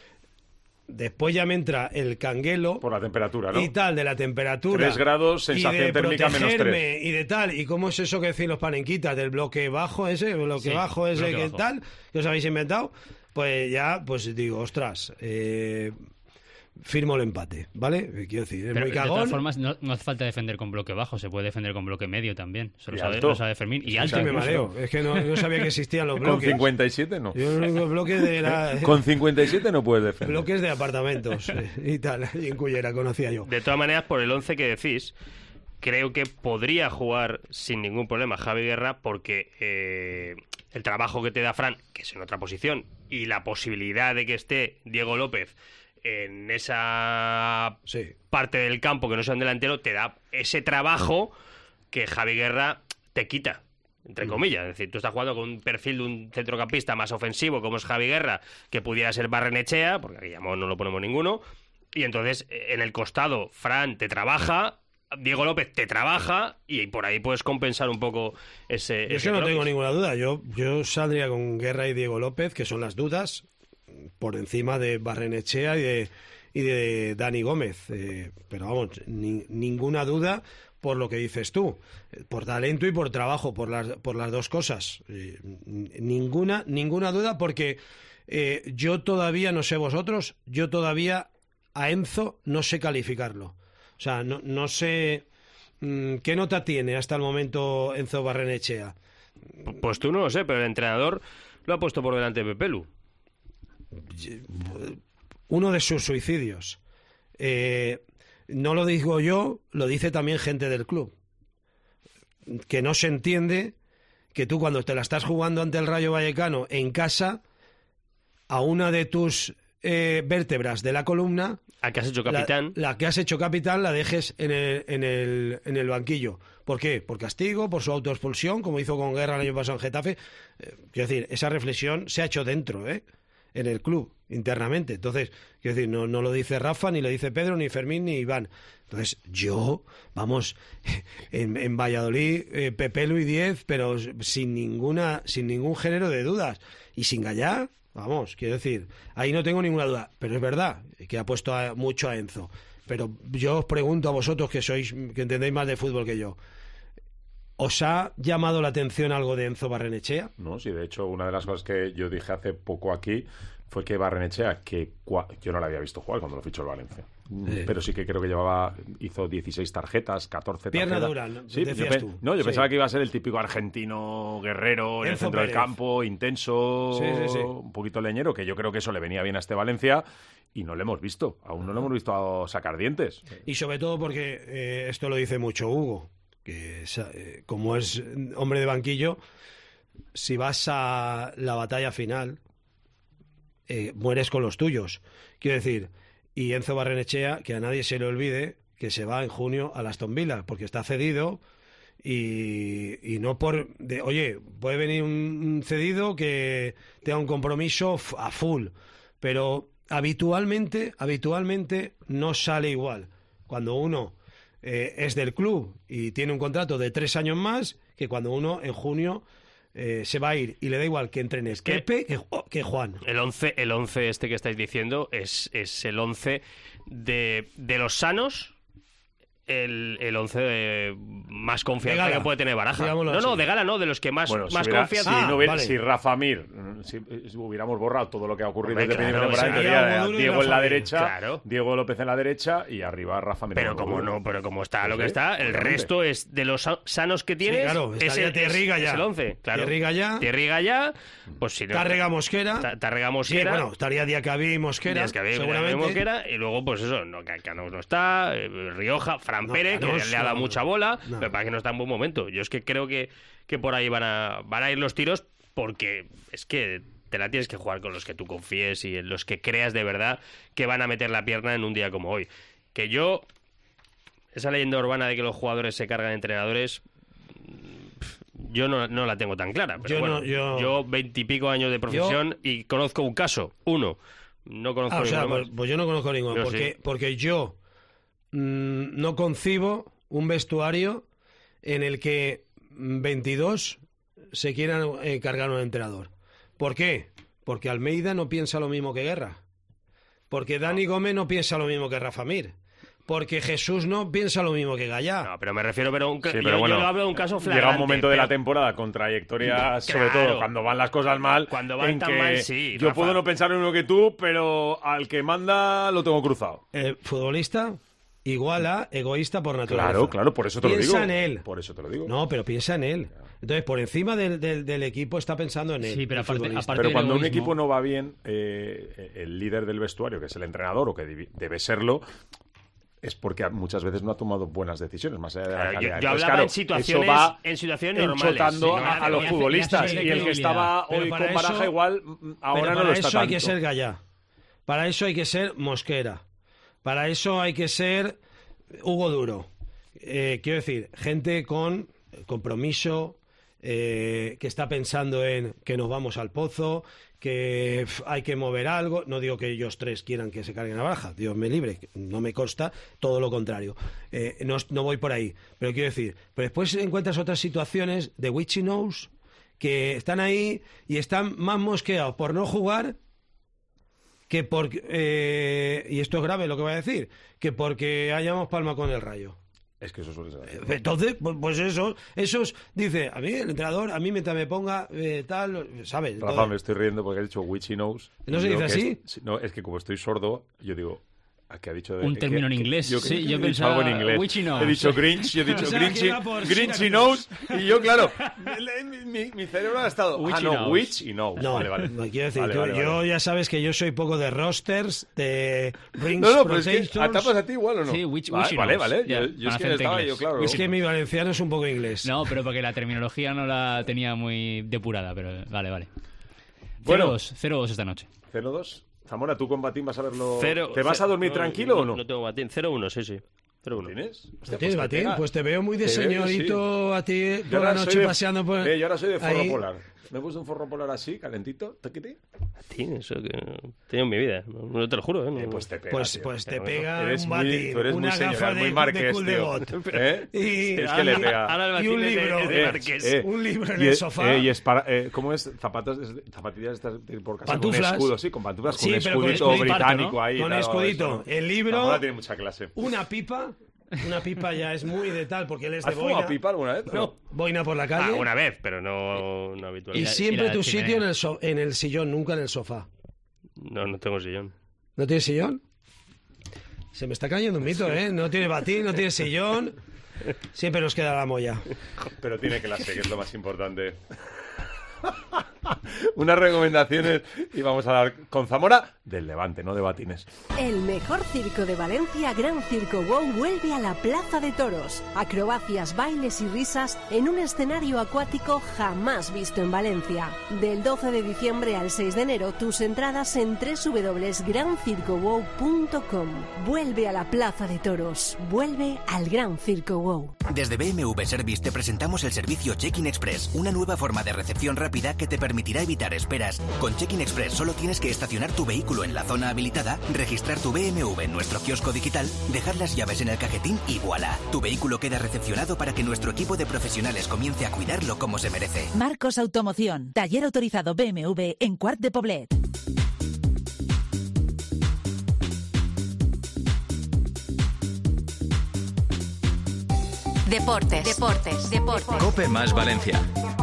L: Después ya me entra el canguelo.
C: Por la temperatura, ¿no?
L: Y tal, de la temperatura.
C: Tres grados, sensación
L: y de
C: térmica menos
L: protegerme,
C: tres.
L: Y de tal. ¿Y cómo es eso que decís los panenquitas? Del bloque bajo ese, bloque
G: Sí,
L: bajo ese,
G: bloque
L: que
G: bajo.
L: tal, que os habéis inventado. Pues ya, pues digo, ostras, eh, firmo el empate, ¿vale? Quiero decir, es
G: Pero
L: muy
G: de
L: cagón.
G: todas formas, no, no hace falta defender con bloque bajo, se puede defender con bloque medio también. Eso lo
C: Y
G: sabe,
C: alto.
G: lo sabe Fermín. Y
L: Es
G: alto
L: que me
G: incluso.
L: mareo, es que no, no sabía que existían los
C: Con
L: bloques.
C: cincuenta y siete no.
L: Yo el único bloque de la...
C: Con cincuenta y siete no puedes defender.
L: Bloques de apartamentos eh, y tal, y en Cullera conocía yo.
M: De todas maneras, por el once que decís, creo que podría jugar sin ningún problema Javi Guerra porque eh, el trabajo que te da Fran, que es en otra posición, y la posibilidad de que esté Diego López en esa
L: sí.
M: parte del campo que no sea un delantero, te da ese trabajo que Javi Guerra te quita, entre comillas. Es decir, tú estás jugando con un perfil de un centrocampista más ofensivo como es Javi Guerra, que pudiera ser Barrenechea, porque aquí ya no lo ponemos ninguno, y entonces en el costado Fran te trabaja, Diego López te trabaja, y por ahí puedes compensar un poco ese...
L: Yo es
M: ese
L: que no
M: croquis.
L: tengo ninguna duda. Yo, yo saldría con Guerra y Diego López, que son las dudas, por encima de Barrenechea y de, y de Dani Gómez. Eh, pero vamos, ni- ninguna duda por lo que dices tú. Eh, Por talento y por trabajo, por las, por las dos cosas. Eh, n- ninguna, ninguna duda porque eh, yo todavía, no sé vosotros, yo todavía a Enzo no sé calificarlo. O sea, no, no sé mm, qué nota tiene hasta el momento Enzo Barrenechea.
M: Pues tú no lo sé, pero el entrenador lo ha puesto por delante de Pepelu.
L: Uno de sus suicidios. Eh, no lo digo yo, lo dice también gente del club. Que no se entiende que tú cuando te la estás jugando ante el Rayo Vallecano en casa, a una de tus eh, vértebras de la columna...
M: ¿A que has hecho capitán?
L: La, la que has hecho capitán la dejes en el, en, el, en el banquillo. ¿Por qué? Por castigo, por su autoexpulsión, como hizo con Guerra el año pasado en Getafe. Eh, quiero decir, esa reflexión se ha hecho dentro, ¿eh? En el club, internamente. Entonces, quiero decir, no, no lo dice Rafa, ni lo dice Pedro, ni Fermín, ni Iván. Entonces, yo, vamos, en, en Valladolid, eh, Pepelu y diez, pero sin ninguna, sin ningún género de dudas. Y sin Gallá, vamos, quiero decir, ahí no tengo ninguna duda. Pero es verdad que ha puesto a- mucho a Enzo. Pero yo os pregunto a vosotros que sois, que entendéis más de fútbol que yo. ¿Os ha llamado la atención algo de Enzo Barrenechea?
C: No, sí, de hecho, una de las cosas que yo dije hace poco aquí fue que Barrenechea, que cua- yo no la había visto jugar cuando lo fichó el Valencia.
L: Sí.
C: Pero sí que creo que llevaba, hizo dieciséis tarjetas, catorce
L: Pierna
C: tarjetas.
L: dura, ¿no?
C: Sí,
L: Decías
C: yo pe-
L: tú.
C: No, yo
L: Sí.
C: pensaba que iba a ser el típico argentino guerrero en el
L: Enzo
C: centro del
L: Pérez.
C: campo, intenso,
L: Sí, sí, sí.
C: un poquito leñero, que yo creo que eso le venía bien a este Valencia y no lo hemos visto. Aún no lo hemos visto sacar dientes.
L: Y sobre todo porque eh, esto lo dice mucho Hugo, que es, eh, como es hombre de banquillo, si vas a la batalla final, eh, mueres con los tuyos. Quiero decir, y Enzo Barrenechea, que a nadie se le olvide que se va en junio a Aston Villa, porque está cedido y, y no por... De, oye, puede venir un cedido que tenga un compromiso f- a full, pero habitualmente, habitualmente no sale igual. Cuando uno eh, es del club y tiene un contrato de tres años más, que cuando uno en junio eh, se va a ir y le da igual que entrene Esquepe que, que Juan.
M: El once, el once este que estáis diciendo es, es el once de, de los sanos, el, el once de más
L: De
M: confianza
L: gala,
M: que puede tener Baraja.
L: digámoslo
M: No, no,
L: así.
M: de gala no, de los que más,
C: Bueno, si,
M: más
C: hubiera-
M: confianza...
C: si,
L: Ah,
C: no hubiera-
L: vale.
C: si Rafa Mir, mm, si, si hubiéramos borrado todo lo que ha ocurrido
M: Hombre,
C: desde el
M: claro,
C: principio de temporada,
M: sería
C: tendría
L: Hugo Duro y
C: Diego en
L: Rafa
C: la
L: Mir.
C: derecha,
M: Claro.
C: Diego López en la derecha y arriba Rafa Mir.
M: Pero como no, pero como está lo
C: Pues
M: que
C: sí,
M: está, el
C: obviamente.
M: resto es de los sa- sanos que tienes.
L: Sí, claro,
M: es
L: estaría
M: el,
L: Thierry
M: es-
L: Gallá.
M: es el once, claro.
L: Thierry Gallá.
M: Thierry Gallá, pues si no.
L: Tárrega Mosquera.
M: Ta- Tárrega
L: Sí,
M: Mosquera.
L: bueno, estaría Diacabí y Mosquera,
M: Díaz Cabello,
L: seguramente.
M: Mosquera, y luego, pues eso, no, Ca- Canós no está, eh, Rioja, Fran
L: No,
M: Pérez,
L: Canós,
M: que le ha dado
L: no,
M: mucha
L: no.
M: bola,
L: No.
M: pero para que no está en buen momento. Yo es que creo que, que por ahí van a, van a ir los tiros, porque es que te la tienes que jugar con los que tú confíes y en los que creas de verdad que van a meter la pierna en un día como hoy. Que yo esa leyenda urbana de que los jugadores se cargan entrenadores, yo no, no la tengo tan clara. Pero
L: yo
M: bueno,
L: no, yo...
M: yo veintipico años de profesión yo... y conozco un caso, uno. No conozco
L: ah, o sea,
M: ninguno
L: pues, pues yo no conozco ninguno, porque, sí. porque yo mmm, no concibo un vestuario en el que veintidós se quieran eh, cargar un entrenador. ¿Por qué? Porque Almeida no piensa lo mismo que Guerra. Porque Dani Gómez no piensa lo mismo que Rafa Mir. Porque Jesús no piensa lo mismo que Gallá.
M: No, pero me refiero, pero, un,
C: sí, pero
M: yo,
C: bueno,
M: yo hablo de un caso flagrante.
C: Llega un momento de
M: pero...
C: la temporada con trayectoria, sobre
M: claro,
C: todo cuando van las cosas mal.
M: Cuando van tan mal, sí.
C: Yo
M: Rafa.
C: puedo no pensar lo mismo que tú, pero al que manda lo tengo cruzado.
L: El futbolista igual a egoísta por naturaleza.
C: Claro, claro, por eso te
L: piensa
C: lo digo.
L: Piensa en él.
C: Por eso te lo digo.
L: No, pero piensa en él. Entonces, por encima del, del, del equipo está pensando en él.
G: Sí, pero aparte, aparte
C: Pero cuando
G: egoísmo...
C: un equipo no va bien, eh, el líder del vestuario, que es el entrenador, o que debe serlo, es porque muchas veces no ha tomado buenas decisiones, más allá de la
M: claro,
C: calidad.
M: Yo, yo
C: Entonces,
M: hablaba
C: claro,
M: en situaciones,
C: eso va
M: en situaciones normales.
C: enchotando
M: Sí,
C: a, a los futbolistas. Y el que estaba hoy con Baraja
L: eso,
C: igual, ahora no lo está
L: para eso hay
C: tanto.
L: que ser Gallá. Para eso hay que ser Mosquera. Para eso hay que ser Hugo Duro. Eh, quiero decir, gente con compromiso, eh, que está pensando en que nos vamos al pozo, que pff, hay que mover algo. No digo que ellos tres quieran que se carguen a Baraja, Dios me libre, no me consta, todo lo contrario. Eh, no, no voy por ahí, pero quiero decir, pero después encuentras otras situaciones de Witchy Knows que están ahí y están más mosqueados por no jugar que por... Eh, y esto es grave lo que voy a decir, que porque hayamos palma con el Rayo.
C: Es que eso suele ser.
L: Entonces, pues, pues eso, esos, dice, a mí el entrenador, a mí mientras me ponga eh, tal, ¿sabes?
C: Rafa,
L: Todo.
C: me estoy riendo porque has dicho Witchy Knows.
L: ¿No se dice así?
C: Es, no, es que como estoy sordo, yo digo... ¿Qué ha dicho? De,
G: un término
C: que,
G: en inglés.
C: Que, yo,
G: sí,
C: que,
G: yo
C: he
G: pensaba
C: algo en inglés.
G: Witchy knows.
C: He dicho Grinch, yo he dicho
L: O sea,
C: Grinchy, Grinchy knows, y yo, claro, mi, mi, mi cerebro ha estado,
G: Witchy
C: ah, no,
G: knows.
C: Witch y no.
L: No,
C: vale, vale.
L: no quiero decir,
C: vale,
L: yo,
C: vale,
L: yo
C: vale.
L: ya sabes que yo soy poco de rosters, de rings,
C: No, no, pero es que,
L: protectors.
C: ¿te pasa a ti igual o no?
G: Sí, witch,
C: vale,
G: witchy
C: vale,
G: knows.
C: vale,
G: Ya,
C: yo, yo es que
G: acento
C: estaba
G: inglés.
C: yo, claro.
L: Es que mi valenciano es un poco inglés.
G: No, pero porque la terminología no la tenía muy depurada, pero vale, vale.
C: Bueno.
G: cero dos esta noche.
C: cero dos. Zamora, ¿tú con Batín vas a verlo?
M: Cero,
C: ¿Te vas a dormir
M: no,
C: tranquilo
M: no,
C: o no?
M: No tengo Batín. cero uno, sí, sí. cero uno.
C: ¿Tienes?
L: ¿Te tienes Batín? Pues te veo muy de
C: Te veo,
L: señorito
C: sí.
L: a ti
C: Yo
L: por la
C: ahora soy
L: noche
C: de-
L: paseando por...
C: Eh, yo ahora soy de forro
L: ahí.
C: polar. Me he puesto un forro polar así, calentito, taquiti.
M: Batín, eso que he tenido en mi vida. No, no te lo juro, ¿eh? No-
C: Eh, pues te pega,
L: Pues,
C: tío.
L: pues te
C: Pero
L: pega
C: eres
L: un
C: muy-
L: batín,
C: tú eres muy
L: una
C: señora,
L: gafa
C: muy
L: de,
C: Marqués,
L: de cool de
C: tío.
L: got.
C: ¿Eh?
L: Y
C: Es que le pega.
M: Ahora el
L: y
M: Batín
L: un
M: es de-
L: libro,
M: es de Marqués.
L: un libro en
C: y
L: el
C: es-
L: sofá.
C: eh, y es para, eh, ¿cómo es? Zapatos, es- zapatillas estas de por casa
L: Pantuflas.
C: con escudo, sí, con pantuflas,
L: Sí,
C: con
L: pero con
C: escudito
L: escudito,
C: británico
G: ¿no?
C: ahí.
L: Con
C: tal,
L: escudito.
C: eso, ¿no?
L: El libro-
C: Zamora tiene mucha clase.
L: Una pipa, una pipa ya es muy de tal, porque él es de
C: ¿Has fumado
L: boina.
C: pipa alguna vez?
L: No, boina por la calle.
M: Ah, una vez, pero no, no habitual.
L: Y
G: la-
L: siempre
G: y la
L: tu
G: chimenea.
L: sitio en el, so- en el sillón, nunca en el sofá.
M: No, no tengo sillón.
L: ¿No tienes sillón? Se me está cayendo un mito, ¿eh? No tiene batín, no tiene sillón. Siempre nos queda la molla.
C: Pero tiene clase, que es lo más importante. Unas recomendaciones y vamos a dar con Zamora del Levante, no de Batines.
P: El mejor circo de Valencia, Gran Circo Wow, vuelve a la Plaza de Toros. Acrobacias, bailes y risas en un escenario acuático jamás visto en Valencia. Del doce de diciembre al seis de enero, tus entradas en doble u doble u doble u punto gran circo wow punto com. Vuelve a la Plaza de Toros. Vuelve al Gran Circo Wow.
T: Desde B M W Service te presentamos el servicio Check-in Express, una nueva forma de recepción rápida que te permitirá evitar esperas. Con Check-in Express solo tienes que estacionar tu vehículo en la zona habilitada, registrar tu B M W en nuestro kiosco digital, dejar las llaves en el cajetín y voilà. Tu vehículo queda recepcionado para que nuestro equipo de profesionales comience a cuidarlo como se merece.
U: Marcos Automoción, taller autorizado B M W en Quart de Poblet.
A: Deportes, deportes, deportes.
R: Cope más Valencia.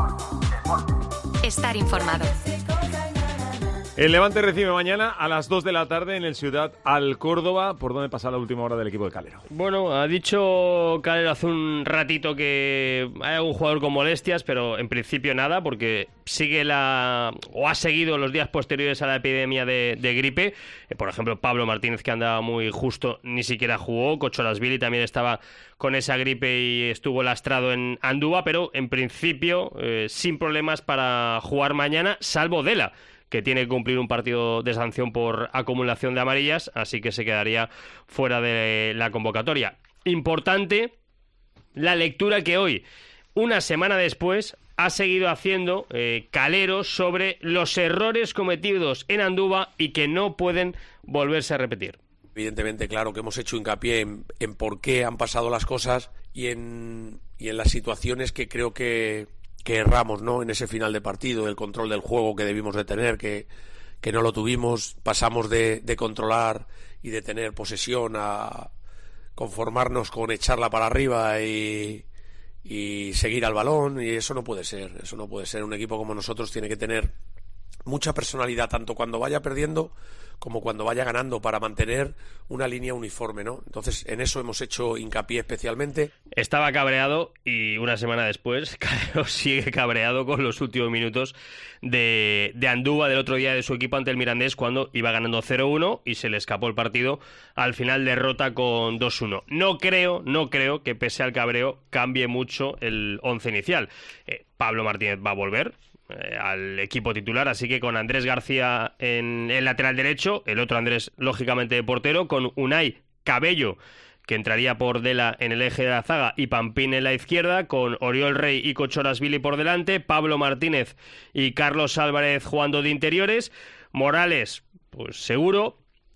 A: Estar informado.
C: El Levante recibe mañana a las dos de la tarde en el Ciudad al Córdoba, por donde pasa la última hora del equipo de Calero.
M: Bueno, ha dicho Calero hace un ratito que hay algún jugador con molestias, pero en principio nada, porque sigue la o ha seguido los días posteriores a la epidemia de, de gripe. Eh, por ejemplo, Pablo Martínez, que andaba muy justo, ni siquiera jugó. Cocholasvili también estaba con esa gripe y estuvo lastrado en Andúba, pero en principio eh, sin problemas para jugar mañana, salvo Dela, que tiene que cumplir un partido de sanción por acumulación de amarillas, así que se quedaría fuera de la convocatoria. importante la lectura que hoy, una semana después, ha seguido haciendo eh, Calero sobre los errores cometidos en Andúba y que no pueden volverse a repetir.
E: Evidentemente, claro que hemos hecho hincapié en, en por qué han pasado las cosas y en, y en las situaciones que creo que, que erramos, ¿no? En ese final de partido, el control del juego que debimos de tener, que, que no lo tuvimos, pasamos de, de controlar y de tener posesión a conformarnos con echarla para arriba y, y seguir al balón, y eso no puede ser, eso no puede ser. Un equipo como nosotros tiene que tener mucha personalidad, tanto cuando vaya perdiendo como cuando vaya ganando, para mantener una línea uniforme, ¿no? Entonces, en eso hemos hecho hincapié especialmente.
M: Estaba cabreado y una semana después, Calero sigue cabreado con los últimos minutos de, de Andúba del otro día de su equipo ante el Mirandés, cuando iba ganando cero uno y se le escapó el partido. Al final derrota con dos uno. No creo, no creo que pese al cabreo cambie mucho el once inicial. Eh, Pablo Martínez va a volver al equipo titular, así que con Andrés García en el lateral derecho, el otro Andrés lógicamente de portero, con Unai Cabello, que entraría por Dela en el eje de la zaga, y Pampín en la izquierda, con Oriol Rey y Cochorasvili por delante, Pablo Martínez y Carlos Álvarez jugando de interiores, Morales, pues seguro,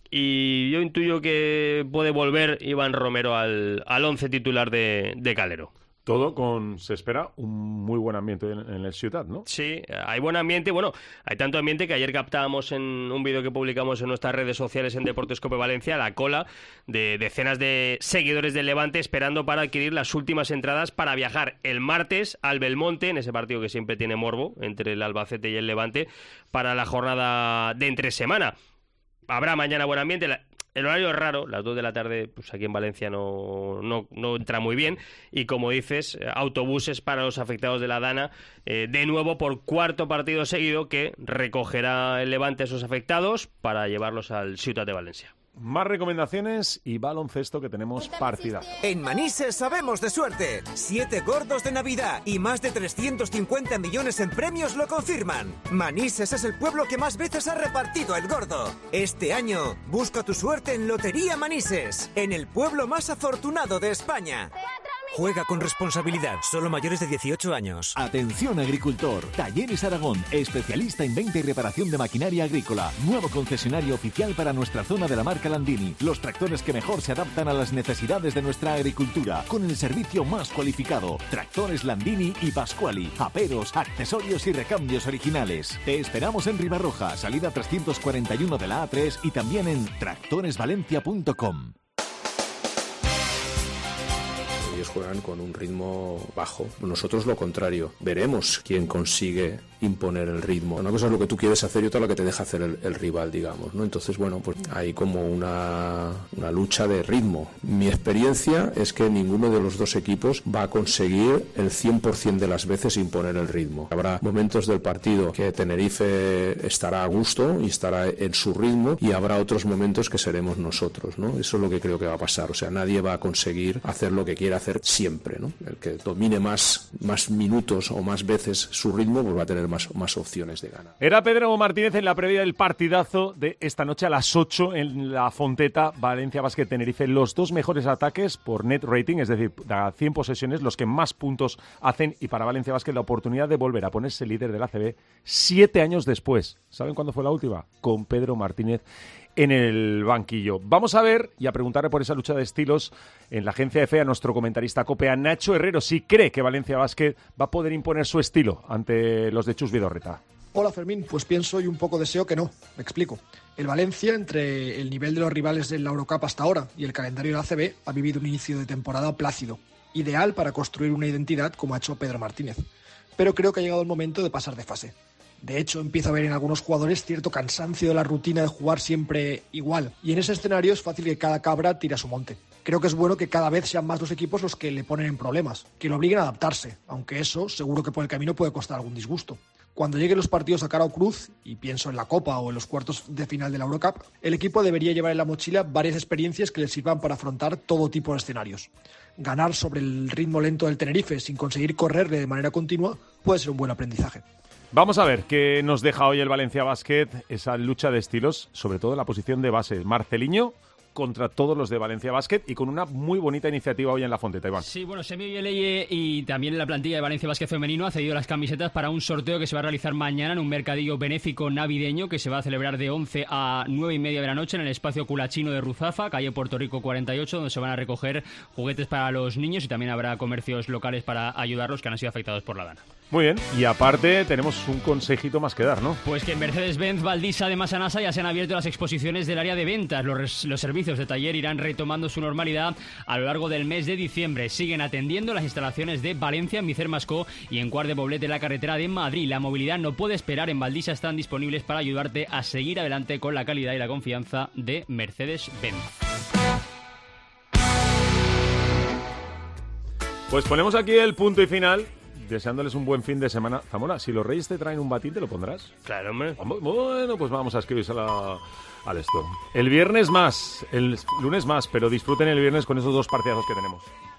M: y yo intuyo que puede volver Iván Romero al, al once titular de, de Calero.
C: Todo con, se espera, un muy buen ambiente en, en el Ciutat, ¿no?
M: Sí, hay buen ambiente. Bueno, hay tanto ambiente que ayer captábamos en un vídeo que publicamos en nuestras redes sociales en Deportes Cope Valencia la cola de decenas de seguidores del Levante esperando para adquirir las últimas entradas para viajar el martes al Belmonte, en ese partido que siempre tiene morbo entre el Albacete y el Levante, para la jornada de entre semana. Habrá mañana buen ambiente. La... El horario es raro, las dos de la tarde pues aquí en Valencia no, no, no entra muy bien, y como dices, autobuses para los afectados de la Dana, eh, de nuevo por cuarto partido seguido, que recogerá el Levante a esos afectados para llevarlos al Ciutat de Valencia.
C: Más recomendaciones y baloncesto, que tenemos partida.
V: En Manises sabemos de suerte. Siete gordos de Navidad y más de trescientos cincuenta millones en premios lo confirman. Manises es el pueblo que más veces ha repartido el gordo. Este año, busca tu suerte en Lotería Manises, en el pueblo más afortunado de España. Juega con responsabilidad, solo mayores de dieciocho años.
R: Atención agricultor, Talleres Aragón, especialista en venta y reparación de maquinaria agrícola. Nuevo concesionario oficial para nuestra zona de la marca Landini. Los tractores que mejor se adaptan a las necesidades de nuestra agricultura, con el servicio más cualificado. Tractores Landini y Pasquali, aperos, accesorios y recambios originales. Te esperamos en Ribarroja, salida trescientos cuarenta y uno de la A tres, y también en tractores valencia punto com.
H: Ellos juegan con un ritmo bajo, nosotros lo contrario. Veremos quién consigue imponer el ritmo. Una cosa es lo que tú quieres hacer y otra lo que te deja hacer el, el rival, digamos, ¿no? Entonces, bueno, pues hay como una, una lucha de ritmo. Mi experiencia es que ninguno de los dos equipos va a conseguir el cien por ciento de las veces imponer el ritmo. Habrá momentos del partido que Tenerife estará a gusto y estará en su ritmo, y habrá otros momentos que seremos nosotros, ¿no? Eso es lo que creo que va a pasar. O sea, nadie va a conseguir hacer lo que quiera hacer siempre, ¿no? El que domine más, más minutos o más veces su ritmo, pues va a tener más, más opciones de ganar.
C: Era Pedro Martínez en la previa del partidazo de esta noche a las ocho en la Fonteta, Valencia Basket Tenerife. Los dos mejores ataques por net rating, es decir, a cien posesiones, los que más puntos hacen, y para Valencia Basket la oportunidad de volver a ponerse líder del A C B siete años después. ¿Saben cuándo fue la última? Con Pedro Martínez en el banquillo. Vamos a ver y a preguntarle por esa lucha de estilos en la agencia F a nuestro comentarista COPE, a Nacho Herrero, si cree que Valencia Basket va a poder imponer su estilo ante los de Chus Vidorreta.
W: Hola Fermín, pues pienso y un poco deseo que no, me explico. El Valencia, entre el nivel de los rivales de la Eurocup hasta ahora y el calendario de la A C B, ha vivido un inicio de temporada plácido, ideal para construir una identidad como ha hecho Pedro Martínez. Pero creo que ha llegado el momento de pasar de fase. De hecho, empiezo a ver en algunos jugadores cierto cansancio de la rutina de jugar siempre igual, y en ese escenario es fácil que cada cabra tire a su monte. Creo que es bueno que cada vez sean más los equipos los que le ponen en problemas, que lo obliguen a adaptarse, aunque eso seguro que por el camino puede costar algún disgusto. Cuando lleguen los partidos a cara o cruz, y pienso en la Copa o en los cuartos de final de la Eurocup, el equipo debería llevar en la mochila varias experiencias que les sirvan para afrontar todo tipo de escenarios. Ganar sobre el ritmo lento del Tenerife sin conseguir correrle de manera continua puede ser un buen aprendizaje.
C: Vamos a ver qué nos deja hoy el Valencia Basket, esa lucha de estilos, sobre todo en la posición de base. Marceliño contra todos los de Valencia Basket y con una muy bonita iniciativa hoy en La Fonteta, Iván.
G: Sí, bueno, Semi Vieleye y también la plantilla de Valencia Basket Femenino ha cedido las camisetas para un sorteo que se va a realizar mañana en un mercadillo benéfico navideño que se va a celebrar de once a nueve y media de la noche en el espacio Culachino de Ruzafa, calle Puerto Rico cuarenta y ocho, donde se van a recoger juguetes para los niños y también habrá comercios locales para ayudarlos que han sido afectados por la dana.
C: Muy bien, y aparte tenemos un consejito más que dar, ¿no?
G: Pues que en Mercedes-Benz Valdisa de Masanasa ya se han abierto las exposiciones del área de ventas. Los, los servicios de taller irán retomando su normalidad a lo largo del mes de diciembre. Siguen atendiendo las instalaciones de Valencia, en Micer Mascó y en Quart de Poblet de la carretera de Madrid. La movilidad no puede esperar. En Valdisa están disponibles para ayudarte a seguir adelante con la calidad y la confianza de Mercedes-Benz.
C: Pues ponemos aquí el punto y final, deseándoles un buen fin de semana. Zamora, si los Reyes te traen un batín, ¿te lo pondrás?
M: Claro, hombre.
C: Bueno, pues vamos a escribirse a al esto. El viernes más, el lunes más, pero disfruten el viernes con esos dos partidazos que tenemos.